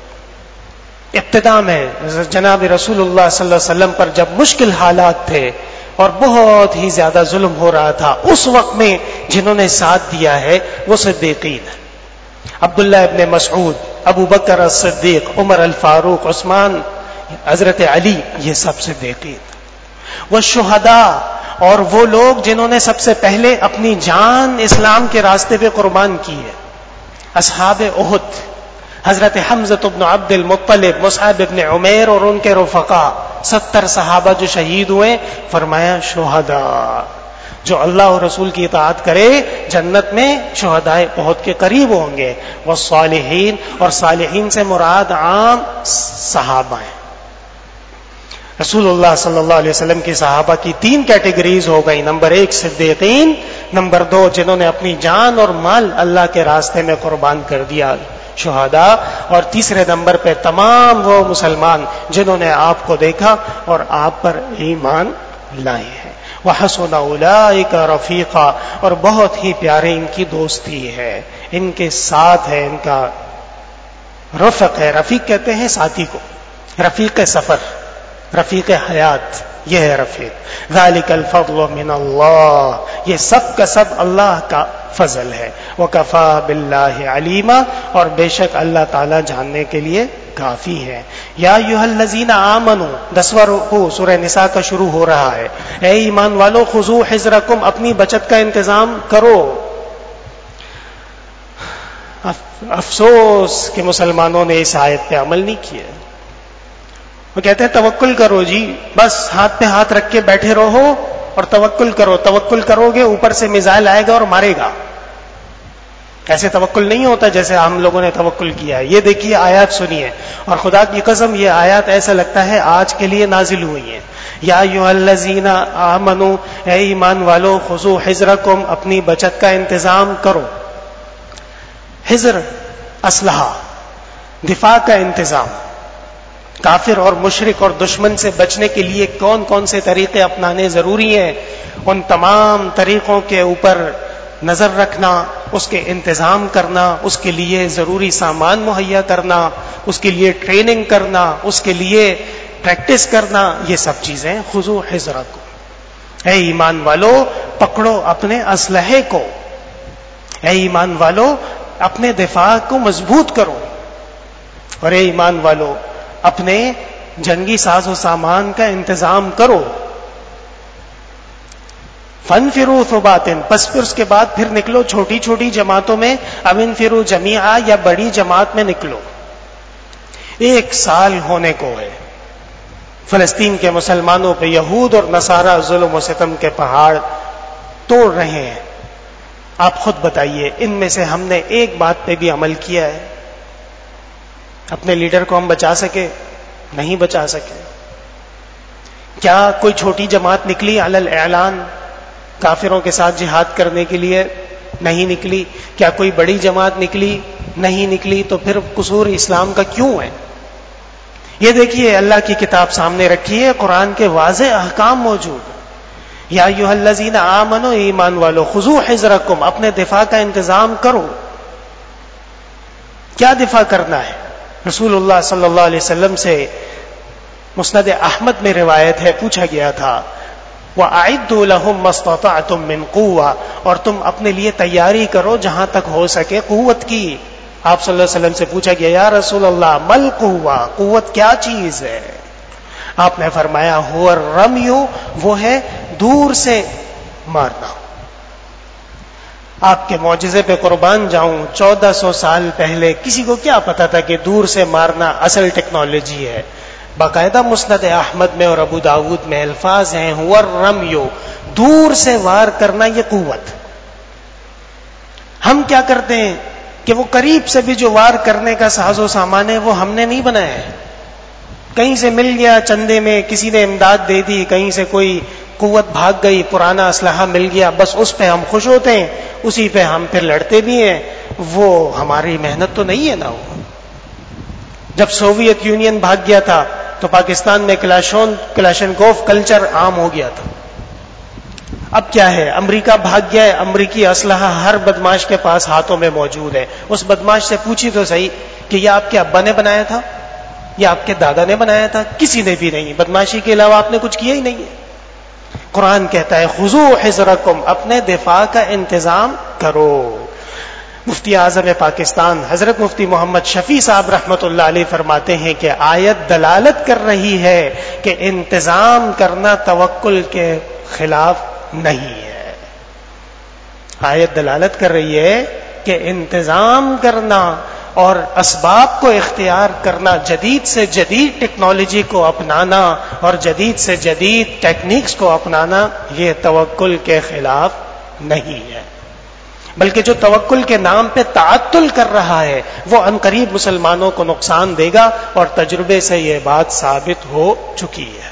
ابتدا میں جناب رسول اللہ صلی اللہ علیہ وسلم پر جب مشکل حالات تھے اور بہت ہی زیادہ ظلم ہو رہا تھا، اس وقت میں جنہوں نے ساتھ دیا ہے وہ صدیقین ہیں۔ عبداللہ ابن مسعود، ابو بکر الصدیق، عمر الفاروق، عثمان، حضرت علی، یہ سب صدیقین۔ والشہداء، اور وہ لوگ جنہوں نے سب سے پہلے اپنی جان اسلام کے راستے پہ قربان کی ہے، اصحاب احد، حضرت حمزہ بن عبد المطلب، مصعب بن عمیر اور ان کے رفقا، ستر صحابہ جو شہید ہوئے، فرمایا شہداء، جو اللہ اور رسول کی اطاعت کرے جنت میں شہداء احد کے قریب ہوں گے۔ والصالحین، اور صالحین سے مراد عام صحابہ ہیں۔ رسول اللہ صلی اللہ علیہ وسلم کی صحابہ کی تین کیٹیگریز ہو گئی، نمبر ایک صدیقین، نمبر دو جنہوں نے اپنی جان اور مال اللہ کے راستے میں قربان کر دیا، شہداء، اور تیسرے نمبر پہ تمام وہ مسلمان جنہوں نے آپ کو دیکھا اور آپ پر ایمان لائے ہیں۔ وَحَسُنَ أُولَٰئِكَ رَفِيقًا، اور بہت ہی پیارے ان کی دوستی ہے، ان کے ساتھ ہے، ان کا رفق ہے۔ رفیق کہتے ہیں ساتھی کو، رفیق سفر، رفیق حیات، یہ ہے رفیق۔ ذَلِكَ الْفَضْلُ مِنَ اللَّهِ، یہ سب کا سب اللہ کا فضل ہے۔ وَكَفَىٰ بِاللَّهِ عَلِيمًا، اور بے شک اللہ تعالیٰ جاننے کے لیے کافی ہے۔ یا ایھا الذین آمنوا، دسواں رکوع سورہ نساء کا شروع ہو رہا ہے۔ اے ایمان والو، خذوا حذرکم، اپنی بچت کا انتظام کرو۔ افسوس کہ مسلمانوں نے اس آیت پہ عمل نہیں کیا۔ وہ کہتے ہیں توکل کرو جی، بس ہاتھ پہ ہاتھ رکھ کے بیٹھے رہو اور توکل کرو، توکل کرو گے اوپر سے میزائل آئے گا اور مارے گا۔ ایسے توکل نہیں ہوتا جیسے ہم لوگوں نے توکل کیا ہے۔ یہ دیکھیے آیات سنیے، اور خدا کی قسم یہ آیات ایسا لگتا ہے آج کے لیے نازل ہوئی ہیں۔ یا ایھا الذین آمنوا، اے ایمان والو، خذوا حذرکم، اپنی بچت کا انتظام کرو۔ حذر اسلحہ، دفاع کا انتظام۔ کافر اور مشرک اور دشمن سے بچنے کے لیے کون کون سے طریقے اپنانے ضروری ہیں، ان تمام طریقوں کے اوپر نظر رکھنا، اس کے انتظام کرنا، اس کے لیے ضروری سامان مہیا کرنا، اس کے لیے ٹریننگ کرنا، اس کے لیے پریکٹس کرنا، یہ سب چیزیں خذوا حذرکم۔ اے ایمان والو پکڑو اپنے اسلحے کو، اے ایمان والو اپنے دفاع کو مضبوط کرو، اور اے ایمان والو اپنے جنگی ساز و سامان کا انتظام کرو۔ فانفروا ثبات، پس پھر اس کے بعد پھر نکلو چھوٹی چھوٹی جماعتوں میں، اب انفروا جمیعا یا بڑی جماعت میں نکلو۔ ایک سال ہونے کو ہے فلسطین کے مسلمانوں پہ یہود اور نصارہ ظلم و ستم کے پہاڑ توڑ رہے ہیں۔ آپ خود بتائیے ان میں سے ہم نے ایک بات پہ بھی عمل کیا ہے؟ اپنے لیڈر کو ہم بچا سکے؟ نہیں بچا سکے۔ کیا کوئی چھوٹی جماعت نکلی علی الاعلان کافروں کے ساتھ جہاد کرنے کے لیے؟ نہیں نکلی۔ کیا کوئی بڑی جماعت نکلی؟ نہیں نکلی۔ تو پھر قصور اسلام کا کیوں ہے؟ یہ دیکھیے اللہ کی کتاب سامنے رکھی ہے، قرآن کے واضح احکام موجود۔ یا ایھا الذین آمنوا، ایمان والو، خذوا حذرکم، اپنے دفاع کا انتظام کرو۔ کیا دفاع کرنا ہے؟ رسول اللہ صلی اللہ علیہ وسلم سے مسند احمد میں روایت ہے، پوچھا گیا تھا وَأَعِدُّوا لَهُم مَّا اسْتَطَعْتُم مِّن قُوَّةٍ، اور تم اپنے لیے تیاری کرو جہاں تک ہو سکے قوت کی۔ آپ صلی اللہ علیہ وسلم سے پوچھا گیا یا رسول اللہ مل قوہ، قوت کیا چیز ہے؟ آپ نے فرمایا هُوَ الرَّمْيُ، وہ ہے دور سے مارنا۔ آپ کے معجزے پہ قربان جاؤں، چودہ سو سال پہلے کسی کو کیا پتا تھا کہ دور سے مارنا اصل ٹیکنالوجی ہے؟ باقاعدہ مسند احمد میں اور ابو داود میں الفاظ ہیں هُوَ الرَّمْيُ، دور سے وار کرنا، یہ قوت۔ ہم کیا کرتے ہیں کہ وہ قریب سے بھی جو وار کرنے کا ساز و سامان ہے وہ ہم نے نہیں بنایا ہے، کہیں سے مل گیا چندے میں، کسی نے امداد دے دی، کہیں سے کوئی قوت بھاگ گئی، پرانا اسلحہ مل گیا، بس اس پہ ہم خوش ہوتے ہیں، اسی پہ ہم پھر لڑتے بھی ہیں۔ وہ ہماری محنت تو نہیں ہے نا۔ وہ جب سوویت یونین بھاگ گیا تھا تو پاکستان میں کلاشون کلاشنکوف کلچر عام ہو گیا تھا۔ اب کیا ہے، امریکہ بھاگ گیا ہے، امریکی اسلحہ ہر بدماش کے پاس ہاتھوں میں موجود ہے۔ اس بدماش سے پوچھی تو صحیح کہ یہ آپ کے ابا نے بنایا تھا یا آپ کے دادا نے بنایا تھا؟ کسی نے بھی نہیں، بدماشی کے علاوہ آپ نے کچھ کیا ہی نہیں ہے۔ قرآن کہتا ہے خذوا حذرکم، اپنے دفاع کا انتظام کرو۔ مفتی اعظم پاکستان حضرت مفتی محمد شفیع صاحب رحمت اللہ علیہ فرماتے ہیں کہ آیت دلالت کر رہی ہے کہ انتظام کرنا توکل کے خلاف نہیں ہے۔ آیت دلالت کر رہی ہے کہ انتظام کرنا اور اسباب کو اختیار کرنا، جدید سے جدید ٹیکنالوجی کو اپنانا اور جدید سے جدید ٹیکنیکس کو اپنانا، یہ توکل کے خلاف نہیں ہے، بلکہ جو توکل کے نام پہ تعطل کر رہا ہے وہ عنقریب مسلمانوں کو نقصان دے گا، اور تجربے سے یہ بات ثابت ہو چکی ہے۔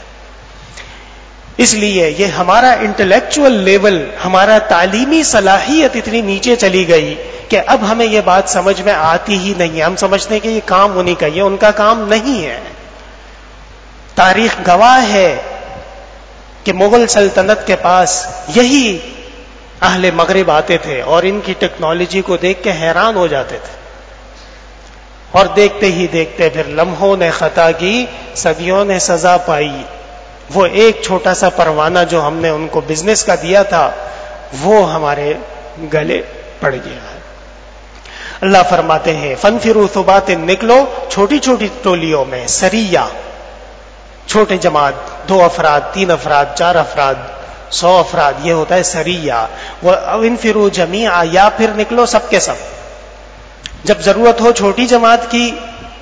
اس لیے یہ ہمارا انٹلیکچوئل لیول، ہمارا تعلیمی صلاحیت اتنی نیچے چلی گئی کہ اب ہمیں یہ بات سمجھ میں آتی ہی نہیں ہے۔ ہم سمجھتے ہیں کہ یہ کام انہی کا، یہ ان کا کام نہیں ہے۔ تاریخ گواہ ہے کہ مغل سلطنت کے پاس یہی اہل مغرب آتے تھے اور ان کی ٹیکنالوجی کو دیکھ کے حیران ہو جاتے تھے، اور دیکھتے ہی دیکھتے پھر لمحوں نے خطا کی، صدیوں نے سزا پائی۔ وہ ایک چھوٹا سا پروانہ جو ہم نے ان کو بزنس کا دیا تھا وہ ہمارے گلے پڑ گیا ہے۔ اللہ فرماتے ہیں فانفروا ثبات، نکلو چھوٹی چھوٹی ٹولیوں میں، سریہ، چھوٹے جماعت، دو افراد، تین افراد، چار افراد، سو افراد، یہ ہوتا ہے سریہ۔ وانفروا جمیعا، یا پھر نکلو سب کے سب۔ جب ضرورت ہو چھوٹی جماعت کی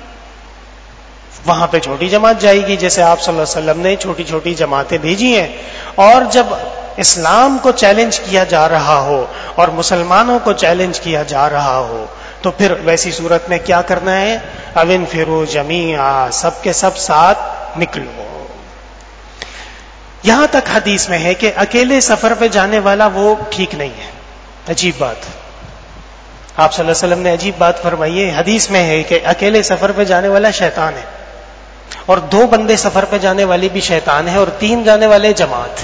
وہاں پہ چھوٹی جماعت جائے گی، جیسے آپ صلی اللہ علیہ وسلم نے چھوٹی چھوٹی جماعتیں بھیجی ہیں، اور جب اسلام کو چیلنج کیا جا رہا ہو اور مسلمانوں کو چیلنج کیا جا رہا ہو تو پھر ویسی صورت میں کیا کرنا ہے؟ اب انفروا جمیعا، سب کے سب ساتھ نکلو۔ یہاں تک حدیث میں ہے کہ اکیلے سفر پہ جانے والا وہ ٹھیک نہیں ہے۔ عجیب بات، آپ صلی اللہ علیہ وسلم نے عجیب بات فرمائی ہے۔ حدیث میں ہے کہ اکیلے سفر پہ جانے والا شیطان ہے، اور دو بندے سفر پہ جانے والی بھی شیطان ہے، اور تین جانے والے جماعت۔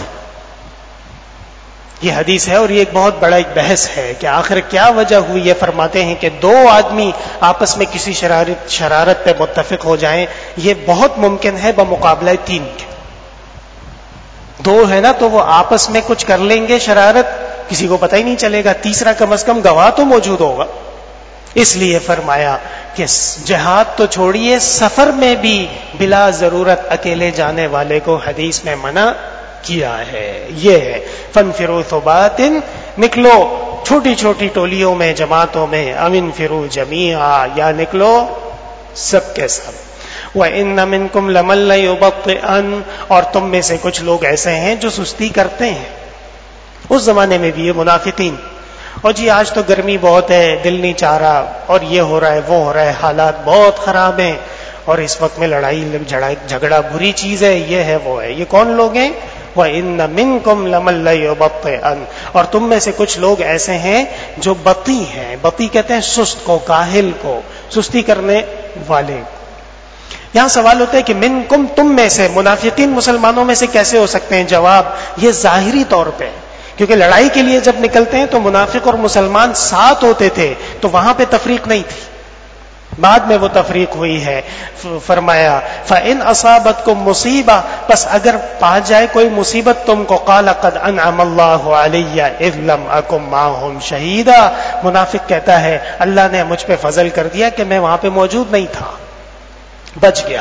یہ حدیث ہے، اور یہ ایک بہت بڑا ایک بحث ہے کہ آخر کیا وجہ ہوئی۔ یہ فرماتے ہیں کہ دو آدمی آپس میں کسی شرارت شرارت پہ متفق ہو جائیں، یہ بہت ممکن ہے بمقابلہ تین کے۔ دو ہے نا تو وہ آپس میں کچھ کر لیں گے شرارت، کسی کو پتہ ہی نہیں چلے گا، تیسرا کم از کم گواہ تو موجود ہوگا. اس لیے فرمایا کہ جہاد تو چھوڑیے، سفر میں بھی بلا ضرورت اکیلے جانے والے کو حدیث میں منع کیا ہے. یہ ہے فانفروا ثبات، نکلو چھوٹی چھوٹی ٹولیوں میں، جماعتوں میں، ام انفروا جميعا، یا نکلو سب کے سب. وَإِنَّ مِنْكُمْ لَمَن لَّيُبَطِّئَنَّ، اور تم میں سے کچھ لوگ ایسے ہیں جو سستی کرتے ہیں. اس زمانے میں بھی یہ منافقین، اور جی آج تو گرمی بہت ہے، دل نہیں چاہ رہا، اور یہ ہو رہا ہے وہ ہو رہا ہے، حالات بہت خراب ہیں، اور اس وقت میں لڑائی جھگڑا بری چیز ہے، یہ ہے وہ ہے. یہ کون لوگ ہیں؟ وَإِنَّ مِنْكُمْ لَمَن لَّيُبَطِّئَنَّ، اور تم میں سے کچھ لوگ ایسے ہیں جو بطی ہیں. بطی کہتے ہیں سست کو، کاہل کو، سستی کرنے والے. یہاں سوال ہوتا ہے کہ منکم، تم میں سے، منافقین مسلمانوں میں سے کیسے ہو سکتے ہیں؟ جواب، یہ ظاہری طور پہ، کیونکہ لڑائی کے لیے جب نکلتے ہیں تو منافق اور مسلمان ساتھ ہوتے تھے، تو وہاں پہ تفریق نہیں تھی. بعد میں وہ تفریق ہوئی ہے. فرمایا فَإِنْ أَصَابَتْكُمْ مُصِيبَةٌ، پس اگر پا جائے کوئی مصیبت تم کو، قَالَ قَدْ أَنْعَمَ اللَّهُ عَلَيَّ إِذْ لَمْ أَكُنْ مَعَهُمْ شَهِيدًا، منافق کہتا ہے اللہ نے مجھ پہ فضل کر دیا کہ میں وہاں پہ موجود نہیں تھا، بچ گیا.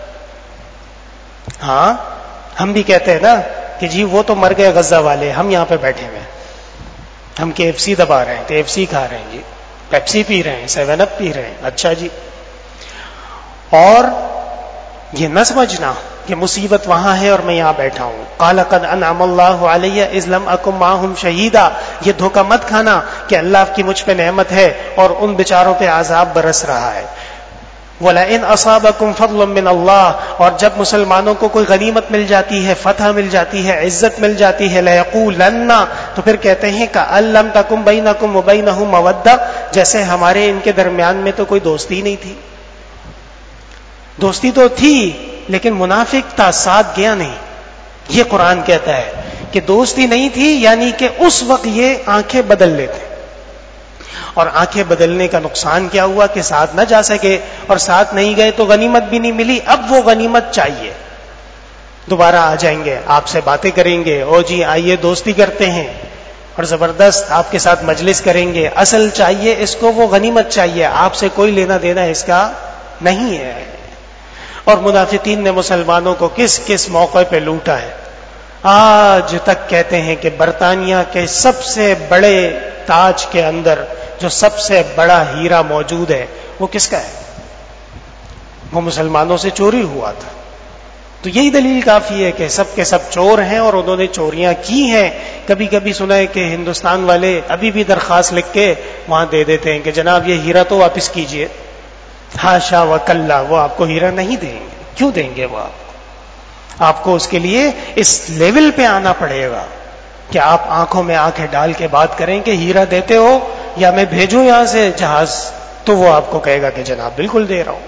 ہاں ہم بھی کہتے ہیں نا کہ جی وہ تو مر گئے غزہ والے، ہم یہاں پہ بیٹھے ہوئے، ہم کے ایف سی دبا رہے ہیں، کے ایف سی کھا رہے ہیں، جی پیپسی پی رہے ہیں، سیون اپ پی رہے ہیں. اچھا جی، اور یہ نہ سمجھنا کہ مصیبت وہاں ہے اور میں یہاں بیٹھا ہوں. قال قد انعم اللہ علیہ اذ لم اکن معهم شہیدا، یہ دھوکہ مت کھانا کہ اللہ کی مجھ پہ نعمت ہے اور ان بیچاروں پہ عذاب برس رہا ہے. وَلَئِنْ أَصَابَكُمْ فَضْلٌ مِّنَ اللَّهِ، اور جب مسلمانوں کو کوئی غنیمت مل جاتی ہے، فتح مل جاتی ہے، عزت مل جاتی ہے، لَيَقُولَنَّ، تو پھر کہتے ہیں كَأَن لَّمْ تَكُن بَيْنَكُمْ وَبَيْنَهُ مَوَدَّةٌ، جیسے ہمارے ان کے درمیان میں تو کوئی دوستی نہیں تھی. دوستی تو تھی لیکن منافق تھا، ساتھ گیا نہیں. یہ قرآن کہتا ہے کہ دوستی نہیں تھی، یعنی کہ اس وقت یہ آنکھیں بدل لیتے، اور آنکھیں بدلنے کا نقصان کیا ہوا کہ ساتھ نہ جا سکے، اور ساتھ نہیں گئے تو غنیمت بھی نہیں ملی. اب وہ غنیمت چاہیے، دوبارہ آ جائیں گے، آپ سے باتیں کریں گے، او جی آئیے دوستی کرتے ہیں، اور زبردست آپ کے ساتھ مجلس کریں گے. اصل چاہیے اس کو، وہ غنیمت چاہیے، آپ سے کوئی لینا دینا اس کا نہیں ہے. اور منافقین نے مسلمانوں کو کس کس موقع پہ لوٹا ہے. آج تک کہتے ہیں کہ برطانیہ کے سب سے بڑے تاج کے اندر جو سب سے بڑا ہیرا موجود ہے وہ کس کا ہے؟ وہ مسلمانوں سے چوری ہوا تھا. تو یہی دلیل کافی ہے کہ سب کے سب چور ہیں اور انہوں نے چوریاں کی ہیں. کبھی کبھی سنا ہے کہ ہندوستان والے ابھی بھی درخواست لکھ کے وہاں دے دیتے ہیں کہ جناب یہ ہیرا تو واپس کیجئے. ہاشا و کلا، وہ آپ کو ہیرا نہیں دیں گے. کیوں دیں گے وہ آپ کو؟ آپ کو اس کے لیے اس لیول پہ آنا پڑے گا کہ آپ آنکھوں میں آنکھیں ڈال کے بات کریں کہ ہیرا دیتے ہو یا میں بھیجوں یہاں سے جہاز، تو وہ آپ کو کہے گا کہ جناب بالکل دے رہا ہوں.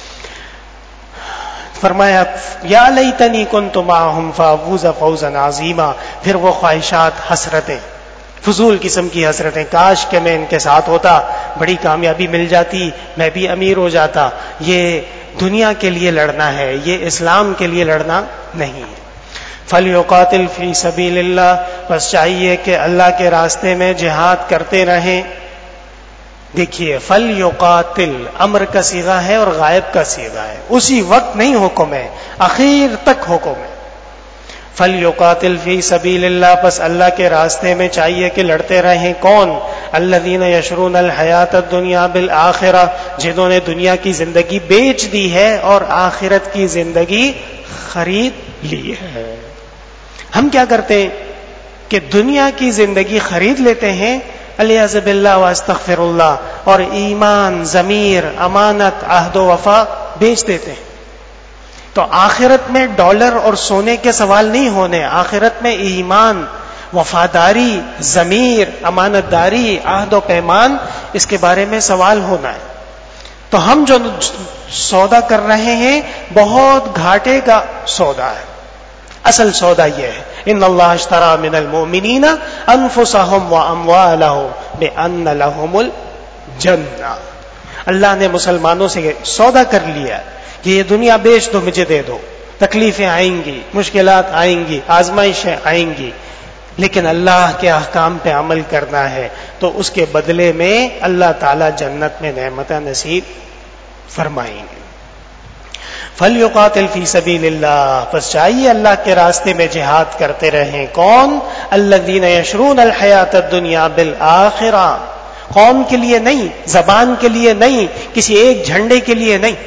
فرمایا یا لیتنی کنت معہم فافوز فوزا عظیما، پھر وہ خواہشات، حسرتیں، فضول قسم کی حسرتیں، کاش کہ میں ان کے ساتھ ہوتا، بڑی کامیابی مل جاتی، میں بھی امیر ہو جاتا. یہ دنیا کے لیے لڑنا ہے، یہ اسلام کے لیے لڑنا نہیں ہے. فَلْيُقَاتِلْ فِي سَبِيلِ اللَّهِ، بس چاہیے کہ اللہ کے راستے میں جہاد کرتے رہیں. دیکھیے فَلْيُقَاتِلْ امر کا صیغہ ہے اور غائب کا صیغہ ہے، اسی وقت نہیں حکم ہے، اخیر تک حکم ہے. فَلْيُقَاتِلْ فِي سَبِيلِ اللَّهِ، بس اللہ کے راستے میں چاہیے کہ لڑتے رہیں. کون؟ الَّذِينَ يَشْرُونَ الْحَيَاةَ الدُّنْيَا بِالْآخِرَةِ، جنہوں نے دنیا کی زندگی بیچ دی ہے اور آخرت کی زندگی خرید لی ہے. ہم کیا کرتے ہیں کہ دنیا کی زندگی خرید لیتے ہیں، الیاذ باللہ واستغفر اللہ، اور ایمان، ضمیر، امانت، عہد و وفا بیچ دیتے ہیں. تو آخرت میں ڈالر اور سونے کے سوال نہیں ہونے، آخرت میں ایمان، وفاداری، ضمیر، امانت داری، عہد و پیمان، اس کے بارے میں سوال ہونا ہے. تو ہم جو سودا کر رہے ہیں بہت گھاٹے کا سودا ہے. اصل سودا یہ ہے ان اللہ اشترى من المؤمنین انفسهم واموالهم بان لهم الجنہ، اللہ نے مسلمانوں سے سودا کر لیا کہ یہ دنیا بیچ دو، مجھے دے دو، تکلیفیں آئیں گی، مشکلات آئیں گی، آزمائشیں آئیں گی، لیکن اللہ کے احکام پہ عمل کرنا ہے تو اس کے بدلے میں اللہ تعالی جنت میں نعمتیں نصیب فرمائیں گے۔ فَلْيُقَاتِلْ فِي سَبِيلِ اللَّهِ، پس چاہیے اللہ کے راستے میں جہاد کرتے رہیں۔ کون؟ الَّذِينَ يَشْرُونَ الْحَيَاةَ الدُّنْيَا بِالْآخِرَةِ، قوم کے لیے نہیں، زبان کے لیے نہیں، کسی ایک جھنڈے کے لیے نہیں۔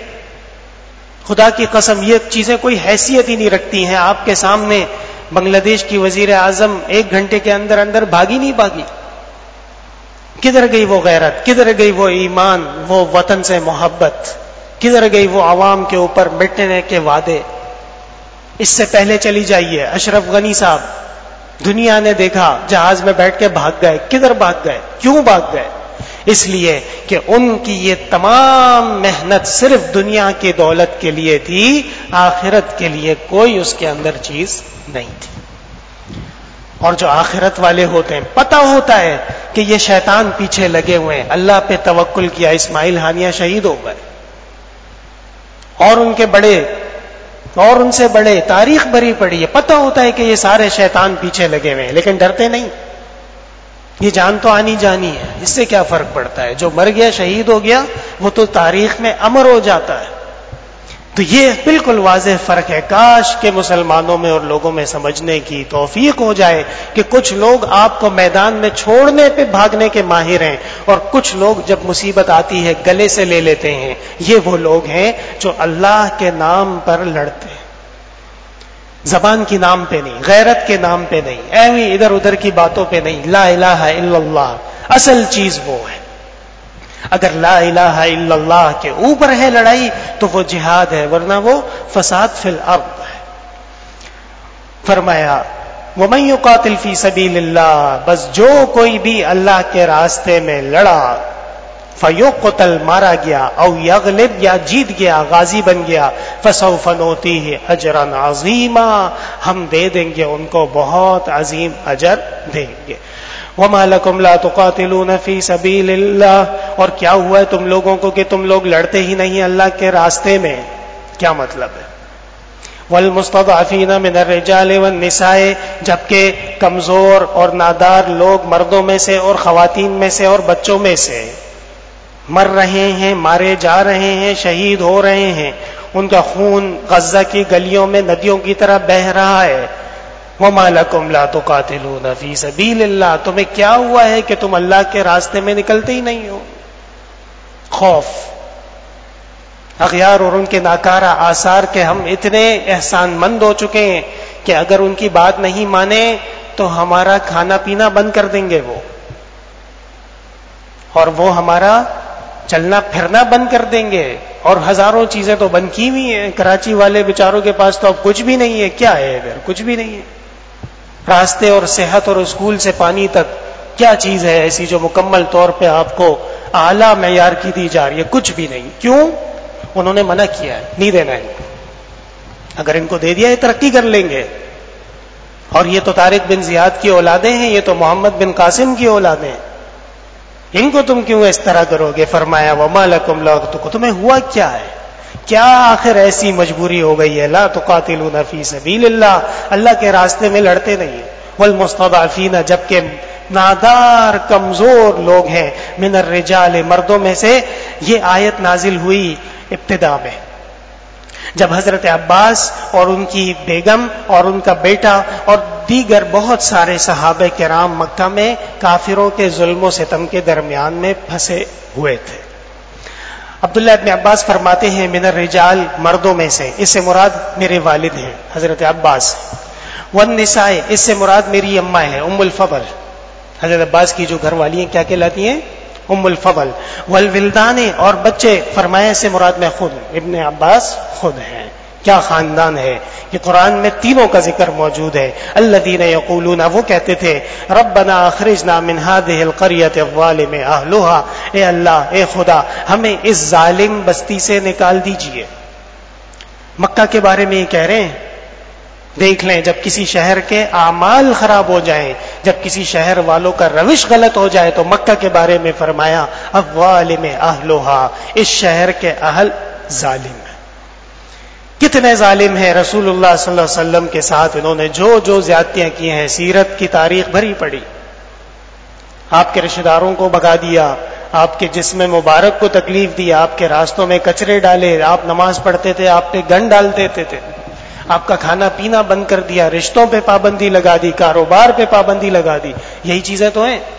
خدا کی قسم یہ چیزیں کوئی حیثیت ہی نہیں رکھتی ہیں۔ آپ کے سامنے بنگلہ دیش کی وزیر اعظم ایک گھنٹے کے اندر اندر بھاگی نہیں بھاگی؟ کدھر گئی وہ غیرت؟ کدھر گئی وہ ایمان، وہ وطن سے محبت؟ کدھر گئی وہ عوام کے اوپر مٹنے کے وعدے؟ اس سے پہلے چلی جائیے، اشرف غنی صاحب دنیا نے دیکھا جہاز میں بیٹھ کے بھاگ گئے۔ کدھر بھاگ گئے؟ کیوں بھاگ گئے؟ اس لیے کہ ان کی یہ تمام محنت صرف دنیا کی دولت کے لیے تھی، آخرت کے لیے کوئی اس کے اندر چیز نہیں تھی۔ اور جو آخرت والے ہوتے ہیں پتہ ہوتا ہے کہ یہ شیطان پیچھے لگے ہوئے ہیں، اللہ پہ توکل کیا، اسماعیل ہانیہ شہید ہو گئے، اور ان کے بڑے اور ان سے بڑے تاریخ بھری پڑی ہے، پتہ ہوتا ہے کہ یہ سارے شیطان پیچھے لگے ہوئے ہیں، لیکن ڈرتے نہیں۔ یہ جان تو آنی جانی ہے، اس سے کیا فرق پڑتا ہے؟ جو مر گیا شہید ہو گیا وہ تو تاریخ میں امر ہو جاتا ہے۔ تو یہ بالکل واضح فرق ہے۔ کاش کہ مسلمانوں میں اور لوگوں میں سمجھنے کی توفیق ہو جائے کہ کچھ لوگ آپ کو میدان میں چھوڑنے پہ بھاگنے کے ماہر ہیں، اور کچھ لوگ جب مصیبت آتی ہے گلے سے لے لیتے ہیں۔ یہ وہ لوگ ہیں جو اللہ کے نام پر لڑتے ہیں، زبان کی نام پہ نہیں، غیرت کے نام پہ نہیں، ایویں ادھر ادھر کی باتوں پہ نہیں۔ لا الہ الا اللہ اصل چیز وہ ہے۔ اگر لا الہ الا اللہ کے اوپر ہے لڑائی تو وہ جہاد ہے، ورنہ وہ فساد فی الارض ہے۔ فرمایا وَمَن يُقَاتِلْ فِي سَبِيلِ اللَّهِ، بس جو کوئی بھی اللہ کے راستے میں لڑا، فَيُقْتَلْ مارا گیا، او یغلب یا جیت گیا، غازی بن گیا، فَسَوْفَ نُؤْتِیہِ أَجْرًا عَظِیمًا، ہم دے دیں گے ان کو بہت عظیم اجر دیں گے۔ وَمَا لَكُمْ لَا تُقَاتِلُونَ فِي سَبِيلِ اللَّهِ، اور کیا ہوا ہے تم لوگوں کو کہ تم لوگ لڑتے ہی نہیں اللہ کے راستے میں؟ کیا مطلب ہے؟ وَالْمُسْتَضْعَفِينَ مِنَ الرِّجَالِ وَالنِّسَاءِ، جبکہ کمزور اور نادار لوگ مردوں میں سے اور خواتین میں سے اور بچوں میں سے مر رہے ہیں، مارے جا رہے ہیں، شہید ہو رہے ہیں، ان کا خون غزہ کی گلیوں میں ندیوں کی طرح بہہ رہا ہے۔ وَمَا لَكُمْ لَا تُقَاتِلُونَ فِي سَبِيلِ اللَّهِ، تمہیں کیا ہوا ہے کہ تم اللہ کے راستے میں نکلتے ہی نہیں ہو؟ خوف اغیار اور ان کے ناکارہ آثار کے ہم اتنے احسان مند ہو چکے ہیں کہ اگر ان کی بات نہیں مانے تو ہمارا کھانا پینا بند کر دیں گے وہ، اور وہ ہمارا چلنا پھرنا بند کر دیں گے، اور ہزاروں چیزیں تو بند کی ہوئی ہیں۔ کراچی والے بیچاروں کے پاس تو اب کچھ بھی نہیں ہے۔ کیا ہے ادھر؟ کچھ بھی نہیں ہے۔ راستے اور صحت اور اسکول سے پانی تک کیا چیز ہے ایسی جو مکمل طور پہ آپ کو اعلیٰ معیار کی دی جا رہی ہے؟ کچھ بھی نہیں۔ کیوں؟ انہوں نے منع کیا ہے، نہیں دینا ہے۔ اگر ان کو دے دیا یہ ترقی کر لیں گے، اور یہ تو طارق بن زیاد کی اولادیں ہیں، یہ تو محمد بن قاسم کی اولادیں ہیں، ان کو تم کیوں اس طرح کرو گے؟ فرمایا وَمَا لَكُمْ لَا تُقَاتِلُونَ، تمہیں ہوا کیا ہے؟ کیا آخر ایسی مجبوری ہو گئی ہے؟ لا تقاتلون فی سبیل اللہ، اللہ کے راستے میں لڑتے نہیں۔ والمستضعفین، جبکہ نادار کمزور لوگ ہیں، من الرجال، مردوں میں سے۔ یہ آیت نازل ہوئی ابتدا میں جب حضرت عباس اور ان کی بیگم اور ان کا بیٹا اور دیگر بہت سارے صحابہ کرام مکہ میں کافروں کے ظلم و ستم کے درمیان میں پھنسے ہوئے تھے۔ عبداللہ ابن عباس فرماتے ہیں من الرجال، مردوں میں سے، اس سے مراد میرے والد ہیں حضرت عباس، والنساء، اس سے مراد میری اماں ہیں ام الفضل، حضرت عباس کی جو گھر والی ہیں کیا کہلاتی ہیں؟ ام الفضل، والولدان، اور بچے، فرمایا سے مراد میں خود، ابن عباس خود ہیں۔ کیا خاندان ہے کہ قرآن میں تینوں کا ذکر موجود ہے۔ الذین یقولون، وہ کہتے تھے ربنا اخرجنا من هذه القرية الظالم اهلها، اے اللہ، اے خدا، ہمیں اس ظالم بستی سے نکال دیجئے۔ مکہ کے بارے میں یہ کہہ رہے ہیں۔ دیکھ لیں جب کسی شہر کے اعمال خراب ہو جائیں، جب کسی شہر والوں کا روش غلط ہو جائے تو مکہ کے بارے میں فرمایا الظالم اہلها، اس شہر کے اہل ظالم ہیں۔ کتنے ظالم ہیں رسول اللہ صلی اللہ علیہ وسلم کے ساتھ انہوں نے جو جو زیادتیاں کی ہیں، سیرت کی تاریخ بھری پڑی. آپ کے رشتہ داروں کو بھگا دیا، آپ کے جسم مبارک کو تکلیف دی، آپ کے راستوں میں کچرے ڈالے، آپ نماز پڑھتے تھے آپ پہ گن ڈال دیتے تھے، آپ کا کھانا پینا بند کر دیا، رشتوں پہ پابندی لگا دی، کاروبار پہ پابندی لگا دی. یہی چیزیں تو ہیں.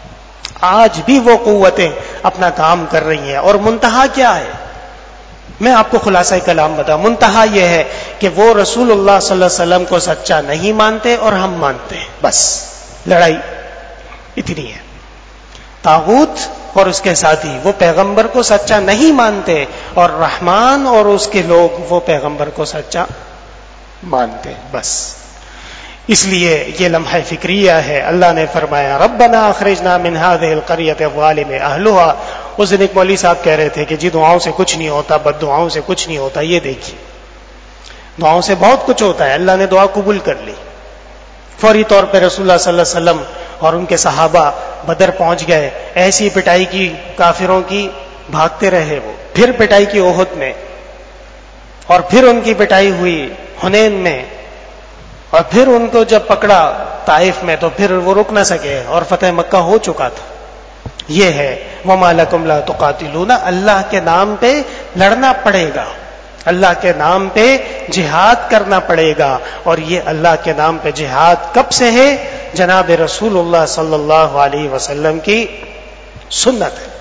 آج بھی وہ قوتیں اپنا کام کر رہی ہیں. اور منتہا کیا ہے؟ میں آپ کو خلاصہ کلام بتاؤں. منتہا یہ ہے کہ وہ رسول اللہ صلی اللہ علیہ وسلم کو سچا نہیں مانتے اور ہم مانتے ہیں. بس لڑائی اتنی ہے. طاغوت اور اس کے ساتھی وہ پیغمبر کو سچا نہیں مانتے، اور رحمان اور اس کے لوگ وہ پیغمبر کو سچا مانتے. بس اس لیے یہ لمحہ فکریہ ہے. اللہ نے فرمایا ربنا اخرجنا من هذه القرية الظالم اهلها. اس دن ایک مولوی صاحب کہہ رہے تھے کہ جی دعاؤں سے کچھ نہیں ہوتا، بد دعاؤں سے کچھ نہیں ہوتا. یہ دیکھیے دعاؤں سے بہت کچھ ہوتا ہے. اللہ نے دعا قبول کر لی. فوری طور پہ رسول اللہ صلی اللہ علیہ وسلم اور ان کے صحابہ بدر پہنچ گئے. ایسی پٹائی کی کافروں کی، بھاگتے رہے وہ. پھر پٹائی کی احد میں، اور پھر ان کی پٹائی ہوئی حنین میں، اور پھر ان کو جب پکڑا طائف میں تو پھر وہ رک نہ سکے اور فتح مکہ ہو چکا تھا. یہ ہے وَمَا لَكُمْ لَا تُقَاتِلُونَ. اللہ کے نام پہ لڑنا پڑے گا، اللہ کے نام پہ جہاد کرنا پڑے گا. اور یہ اللہ کے نام پہ جہاد کب سے ہے؟ جناب رسول اللہ صلی اللہ علیہ وسلم کی سنت ہے.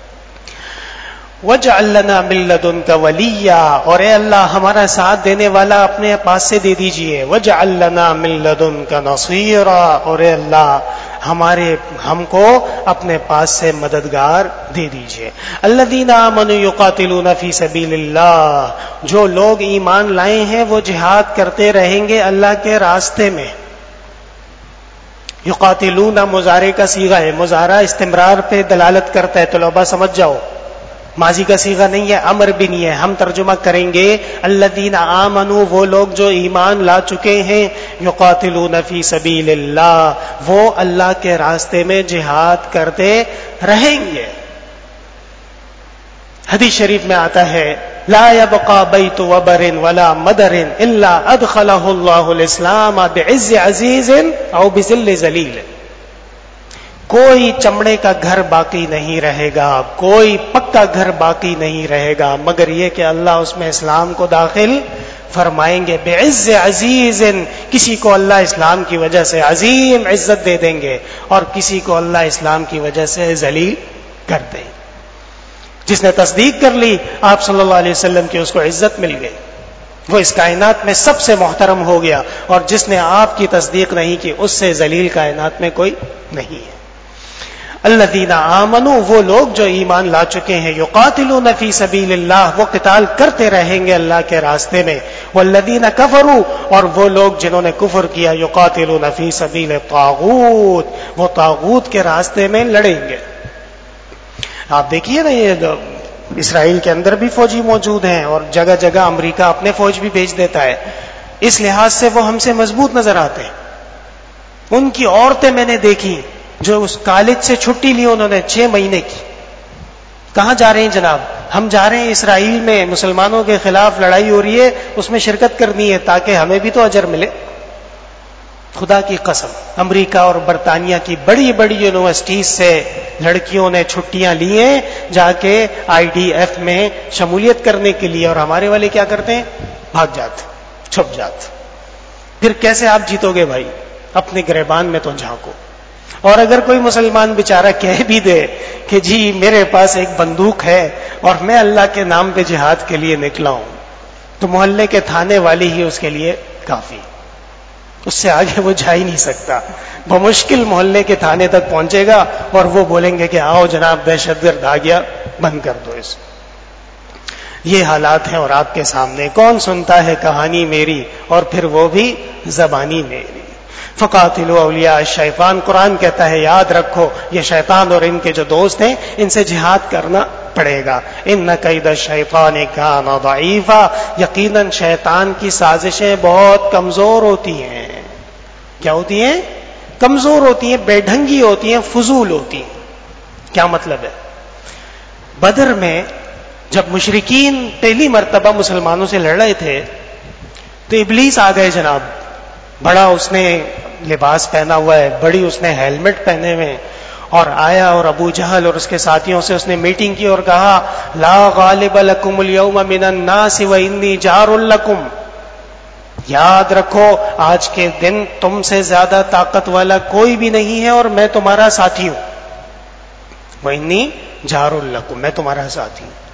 وَاجْعَلْ لَنَا مِن لَّدُنْكَ وَلِيًّا. اور اے اللہ ہمارا ساتھ دینے والا اپنے پاس سے دے دیجئے. وَاجْعَلْ لَنَا مِن لَّدُنْكَ نَصِيرًا. اور اے اللہ ہمارے ہم کو اپنے پاس سے مددگار دے دیجئے. الذین آمنوا یقاتلون فی سبیل اللہ. جو لوگ ایمان لائے ہیں وہ جہاد کرتے رہیں گے اللہ کے راستے میں. یقاتلون مضارع کا صیغہ ہے. مضارع استمرار پہ دلالت کرتا ہے، طلباء سمجھ جاؤ. ماضی کا صیغہ نہیں ہے، امر بھی نہیں ہے. ہم ترجمہ کریں گے الذین آمنوا، وہ لوگ جو ایمان لا چکے ہیں، یقاتلون فی سبیل اللہ، وہ اللہ کے راستے میں جہاد کرتے رہیں گے. حدیث شریف میں آتا ہے لا يبقى بیت وبر ولا مدر الا ادخلہ اللہ الاسلام بعز عزیز او بذل ذلیل. کوئی چمڑے کا گھر باقی نہیں رہے گا، کوئی پکا گھر باقی نہیں رہے گا، مگر یہ کہ اللہ اس میں اسلام کو داخل فرمائیں گے. بعز عزیز، کسی کو اللہ اسلام کی وجہ سے عظیم عزت دے دیں گے، اور کسی کو اللہ اسلام کی وجہ سے ذلیل کر دیں. جس نے تصدیق کر لی آپ صلی اللہ علیہ وسلم کی، اس کو عزت مل گئی، وہ اس کائنات میں سب سے محترم ہو گیا. اور جس نے آپ کی تصدیق نہیں کی، اس سے ذلیل کائنات میں کوئی نہیں ہے. الذین آمنوا، وہ لوگ جو ایمان لا چکے ہیں، یقاتلون فی سبیل اللہ، وہ قتال کرتے رہیں گے اللہ کے راستے میں. والذین کفروا، اور وہ لوگ جنہوں نے کفر کیا، یقاتلون فی سبیل الطاغوت، وہ طاغوت کے راستے میں لڑیں گے. آپ دیکھیے نا، یہ اسرائیل کے اندر بھی فوجی موجود ہیں، اور جگہ جگہ امریکہ اپنے فوج بھی بھیج دیتا ہے. اس لحاظ سے وہ ہم سے مضبوط نظر آتے ہیں. ان کی عورتیں میں نے دیکھی جو اس کالج سے چھٹی لی انہوں نے چھ مہینے کی. کہاں جا رہے ہیں جناب؟ ہم جا رہے ہیں اسرائیل میں، مسلمانوں کے خلاف لڑائی ہو رہی ہے، اس میں شرکت کرنی ہے تاکہ ہمیں بھی تو اجر ملے. خدا کی قسم، امریکہ اور برطانیہ کی بڑی بڑی یونیورسٹیز سے لڑکیوں نے چھٹیاں لی ہیں جا کے آئی ڈی ایف میں شمولیت کرنے کے لیے، اور ہمارے والے کیا کرتے ہیں؟ بھاگ جاتے، چھپ جاتے. پھر کیسے آپ جیتو گے بھائی؟ اپنے گریبان میں تو جھانکو. اور اگر کوئی مسلمان بیچارہ کہہ بھی دے کہ جی میرے پاس ایک بندوق ہے اور میں اللہ کے نام پہ جہاد کے لیے نکلا ہوں، تو محلے کے تھانے والی ہی اس کے لیے کافی، اس سے آگے وہ جا ہی نہیں سکتا. بمشکل محلے کے تھانے تک پہنچے گا اور وہ بولیں گے کہ آؤ جناب دہشت گرد آ گیا، بند کر دو اس. یہ حالات ہیں اور آپ کے سامنے. کون سنتا ہے کہانی میری، اور پھر وہ بھی زبانی میری. فقاتلوا اولیاء الشیطان، قرآن کہتا ہے یاد رکھو یہ شیطان اور ان کے جو دوست ہیں ان سے جہاد کرنا پڑے گا. ان کید الشیطان کان ضعیفا، یقیناً شیطان کی سازشیں بہت کمزور ہوتی ہیں. کیا ہوتی ہیں؟ کمزور ہوتی ہیں، بے ڈھنگی ہوتی ہیں، فضول ہوتی ہیں. کیا مطلب ہے؟ بدر میں جب مشرکین پہلی مرتبہ مسلمانوں سے لڑ رہے تھے تو ابلیس آ گئے جناب. بڑا اس نے لباس پہنا ہوا ہے, بڑی اس نے ہیلمٹ پہنے ہوئے, اور آیا اور ابو جہل اور اس کے ساتھیوں سے اس نے میٹنگ کی اور کہا لا غالب لکم اليوم من الناس وانی جار لکم, یاد رکھو آج کے دن تم سے زیادہ طاقت والا کوئی بھی نہیں ہے اور میں تمہارا ساتھی ہوں. وانی جار لکم, میں تمہارا ساتھی ہوں.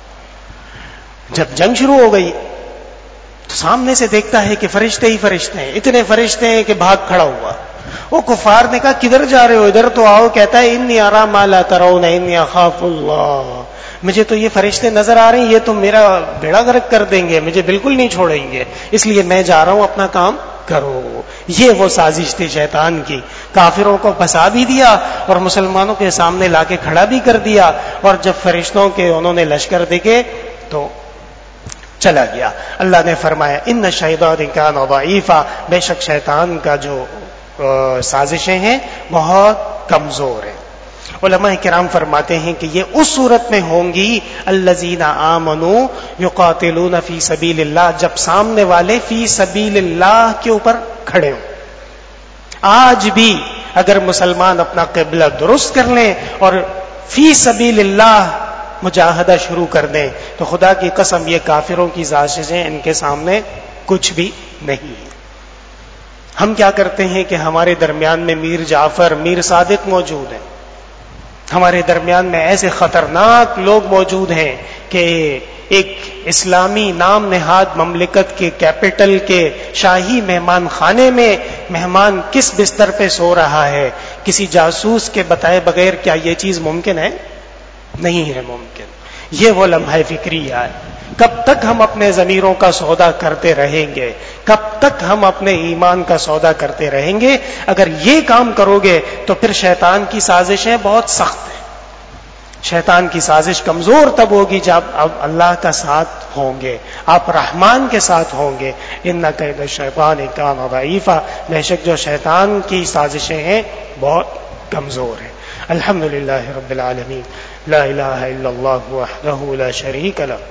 جب جنگ شروع ہو گئی تو سامنے سے دیکھتا ہے کہ فرشتے ہی فرشتے ہیں, اتنے فرشتے ہیں کہ بھاگ کھڑا ہوا. وہ کفار نے کہا کدھر جا رہے ہو, ادھر تو آؤ. کہتا ہے انی ارا ما لا ترون انی اخاف اللہ, مجھے تو یہ فرشتے نظر آ رہے ہیں, یہ تو میرا بیڑا غرق کر دیں گے, مجھے بالکل نہیں چھوڑیں گے, اس لیے میں جا رہا ہوں, اپنا کام کرو. یہ وہ سازش تھی شیطان کی. کافروں کو پھنسا بھی دیا اور مسلمانوں کے سامنے لا کے کھڑا بھی کر دیا, اور جب فرشتوں کے انہوں نے لشکر دیکھے تو چلا گیا. اللہ نے فرمایا ان الشیطان کان ضعیفا, بے شک شیطان کا جو سازشیں ہیں بہت کمزور ہیں. علماء کرام فرماتے ہیں کہ یہ اس صورت میں ہوں گی الذین آمنوا یقاتلون فی سبیل اللہ, جب سامنے والے فی سبیل اللہ کے اوپر کھڑے ہوں. آج بھی اگر مسلمان اپنا قبلہ درست کر لیں اور فی سبیل اللہ مجاہدہ شروع کر دیں تو خدا کی قسم یہ کافروں کی سازشیں ان کے سامنے کچھ بھی نہیں. ہم کیا کرتے ہیں کہ ہمارے درمیان میں میر جعفر, میر صادق موجود ہیں, ہمارے درمیان میں ایسے خطرناک لوگ موجود ہیں کہ ایک اسلامی نام نہاد مملکت کے کیپٹل کے شاہی مہمان خانے میں مہمان کس بستر پہ سو رہا ہے کسی جاسوس کے بتائے بغیر, کیا یہ چیز ممکن ہے؟ نہیں ہے ممکن. یہ وہ لمحہ فکریہ ہے. کب تک ہم اپنے ضمیروں کا سودا کرتے رہیں گے؟ کب تک ہم اپنے ایمان کا سودا کرتے رہیں گے؟ اگر یہ کام کرو گے تو پھر شیطان کی سازشیں بہت سخت ہیں. شیطان کی سازش کمزور تب ہوگی جب آپ اللہ کا ساتھ ہوں گے, آپ رحمان کے ساتھ ہوں گے. ان کید الشیطان کان ضعیفا, بے شک جو شیطان کی سازشیں ہیں بہت کمزور ہیں. الحمدللہ رب العالمین, لا الہ الا اللہ وحدہ لا شریک لہ,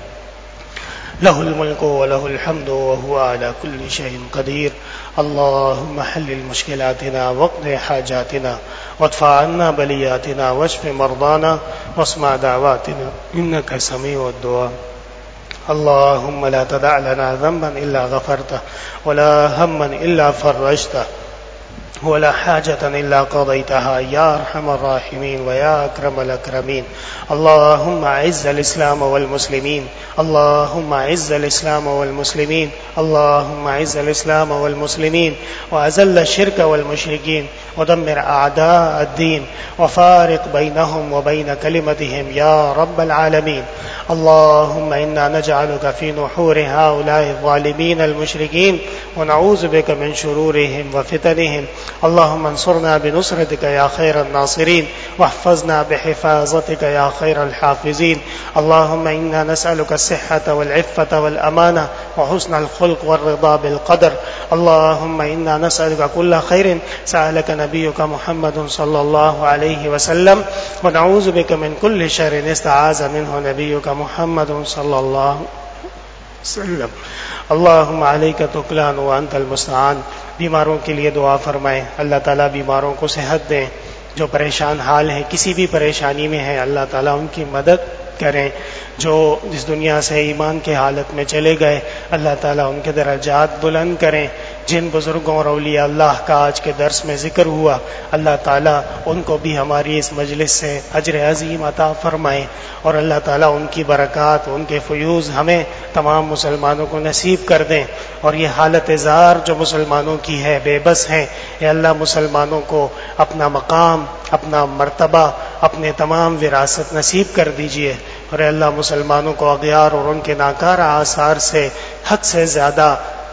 له الملك وله الحمد وهو على كل شيء قدير. اللهم حلل مشكلاتنا واقض حاجاتنا وادفع عنا بلياتنا واشف مرضانا واسمع دعواتنا إنك سميع الدعاء. اللهم لا تدع لنا ذنبا إلا غفرته ولا هما إلا فرجته ولا حاجة إلا قضيتها يا أرحم الراحمين ويا أكرم الأكرمين. اللهم أعز الإسلام والمسلمين, اللهم أعز الإسلام والمسلمين, اللهم أعز الإسلام والمسلمين وأذل الشرك والمشركين ودمر أعداء الدين وفارق بينهم وبين كلمتهم يا رب العالمين. اللهم إنا نجعلك في نحور هؤلاء الظالمين المشركين ونعوذ بك من شرورهم وفتنهم. اللهم انصرنا بنصرتك يا خير الناصرين واحفظنا بحفاظتك يا خير الحافظين. اللهم إنا نسألك الصحة والعفة والأمانة وحسن الخلق والرضا بالقدر. اللهم إنا نسألك كل خير سألك نبيك محمد صلى الله عليه وسلم ونعوذ بك من كل شر استعاذ منه نبيك محمد صلى الله عليه وسلم. اللهم عليك توكلنا وأنت المستعان. بیماروں کے لیے دعا فرمائیں, اللہ تعالیٰ بیماروں کو صحت دیں. جو پریشان حال ہیں, کسی بھی پریشانی میں ہیں, اللہ تعالیٰ ان کی مدد کریں. جو اس دنیا سے ایمان کے حالت میں چلے گئے, اللہ تعالیٰ ان کے درجات بلند کریں. جن بزرگوں اور اولیاء اللہ کا آج کے درس میں ذکر ہوا, اللہ تعالیٰ ان کو بھی ہماری اس مجلس سے اجر عظیم عطا فرمائیں, اور اللہ تعالیٰ ان کی برکات, ان کے فیوز ہمیں تمام مسلمانوں کو نصیب کر دیں. اور یہ حالت زار جو مسلمانوں کی ہے, بے بس ہیں, اے اللہ مسلمانوں کو اپنا مقام, اپنا مرتبہ, اپنے تمام وراثت نصیب کر دیجئے. اور اے اللہ مسلمانوں کو اغیار اور ان کے ناکارہ آثار سے حد سے زیادہ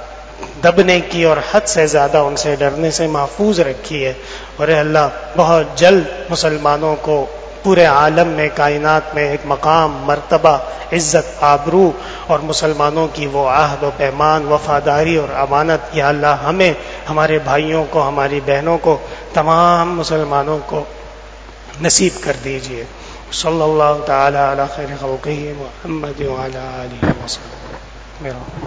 دبنے کی اور حد سے زیادہ ان سے ڈرنے سے محفوظ رکھیے. اور اے اللہ بہت جلد مسلمانوں کو پورے عالم میں, کائنات میں ایک مقام, مرتبہ, عزت, آبرو اور مسلمانوں کی وہ عہد و پیمان, وفاداری اور امانت یا اللہ ہمیں, ہمارے بھائیوں کو, ہماری بہنوں کو, تمام مسلمانوں کو نصیب کر دیجئے. صلی اللہ تعالی علی خیر خلقہ محمد وعلی آلہ وصحبہ.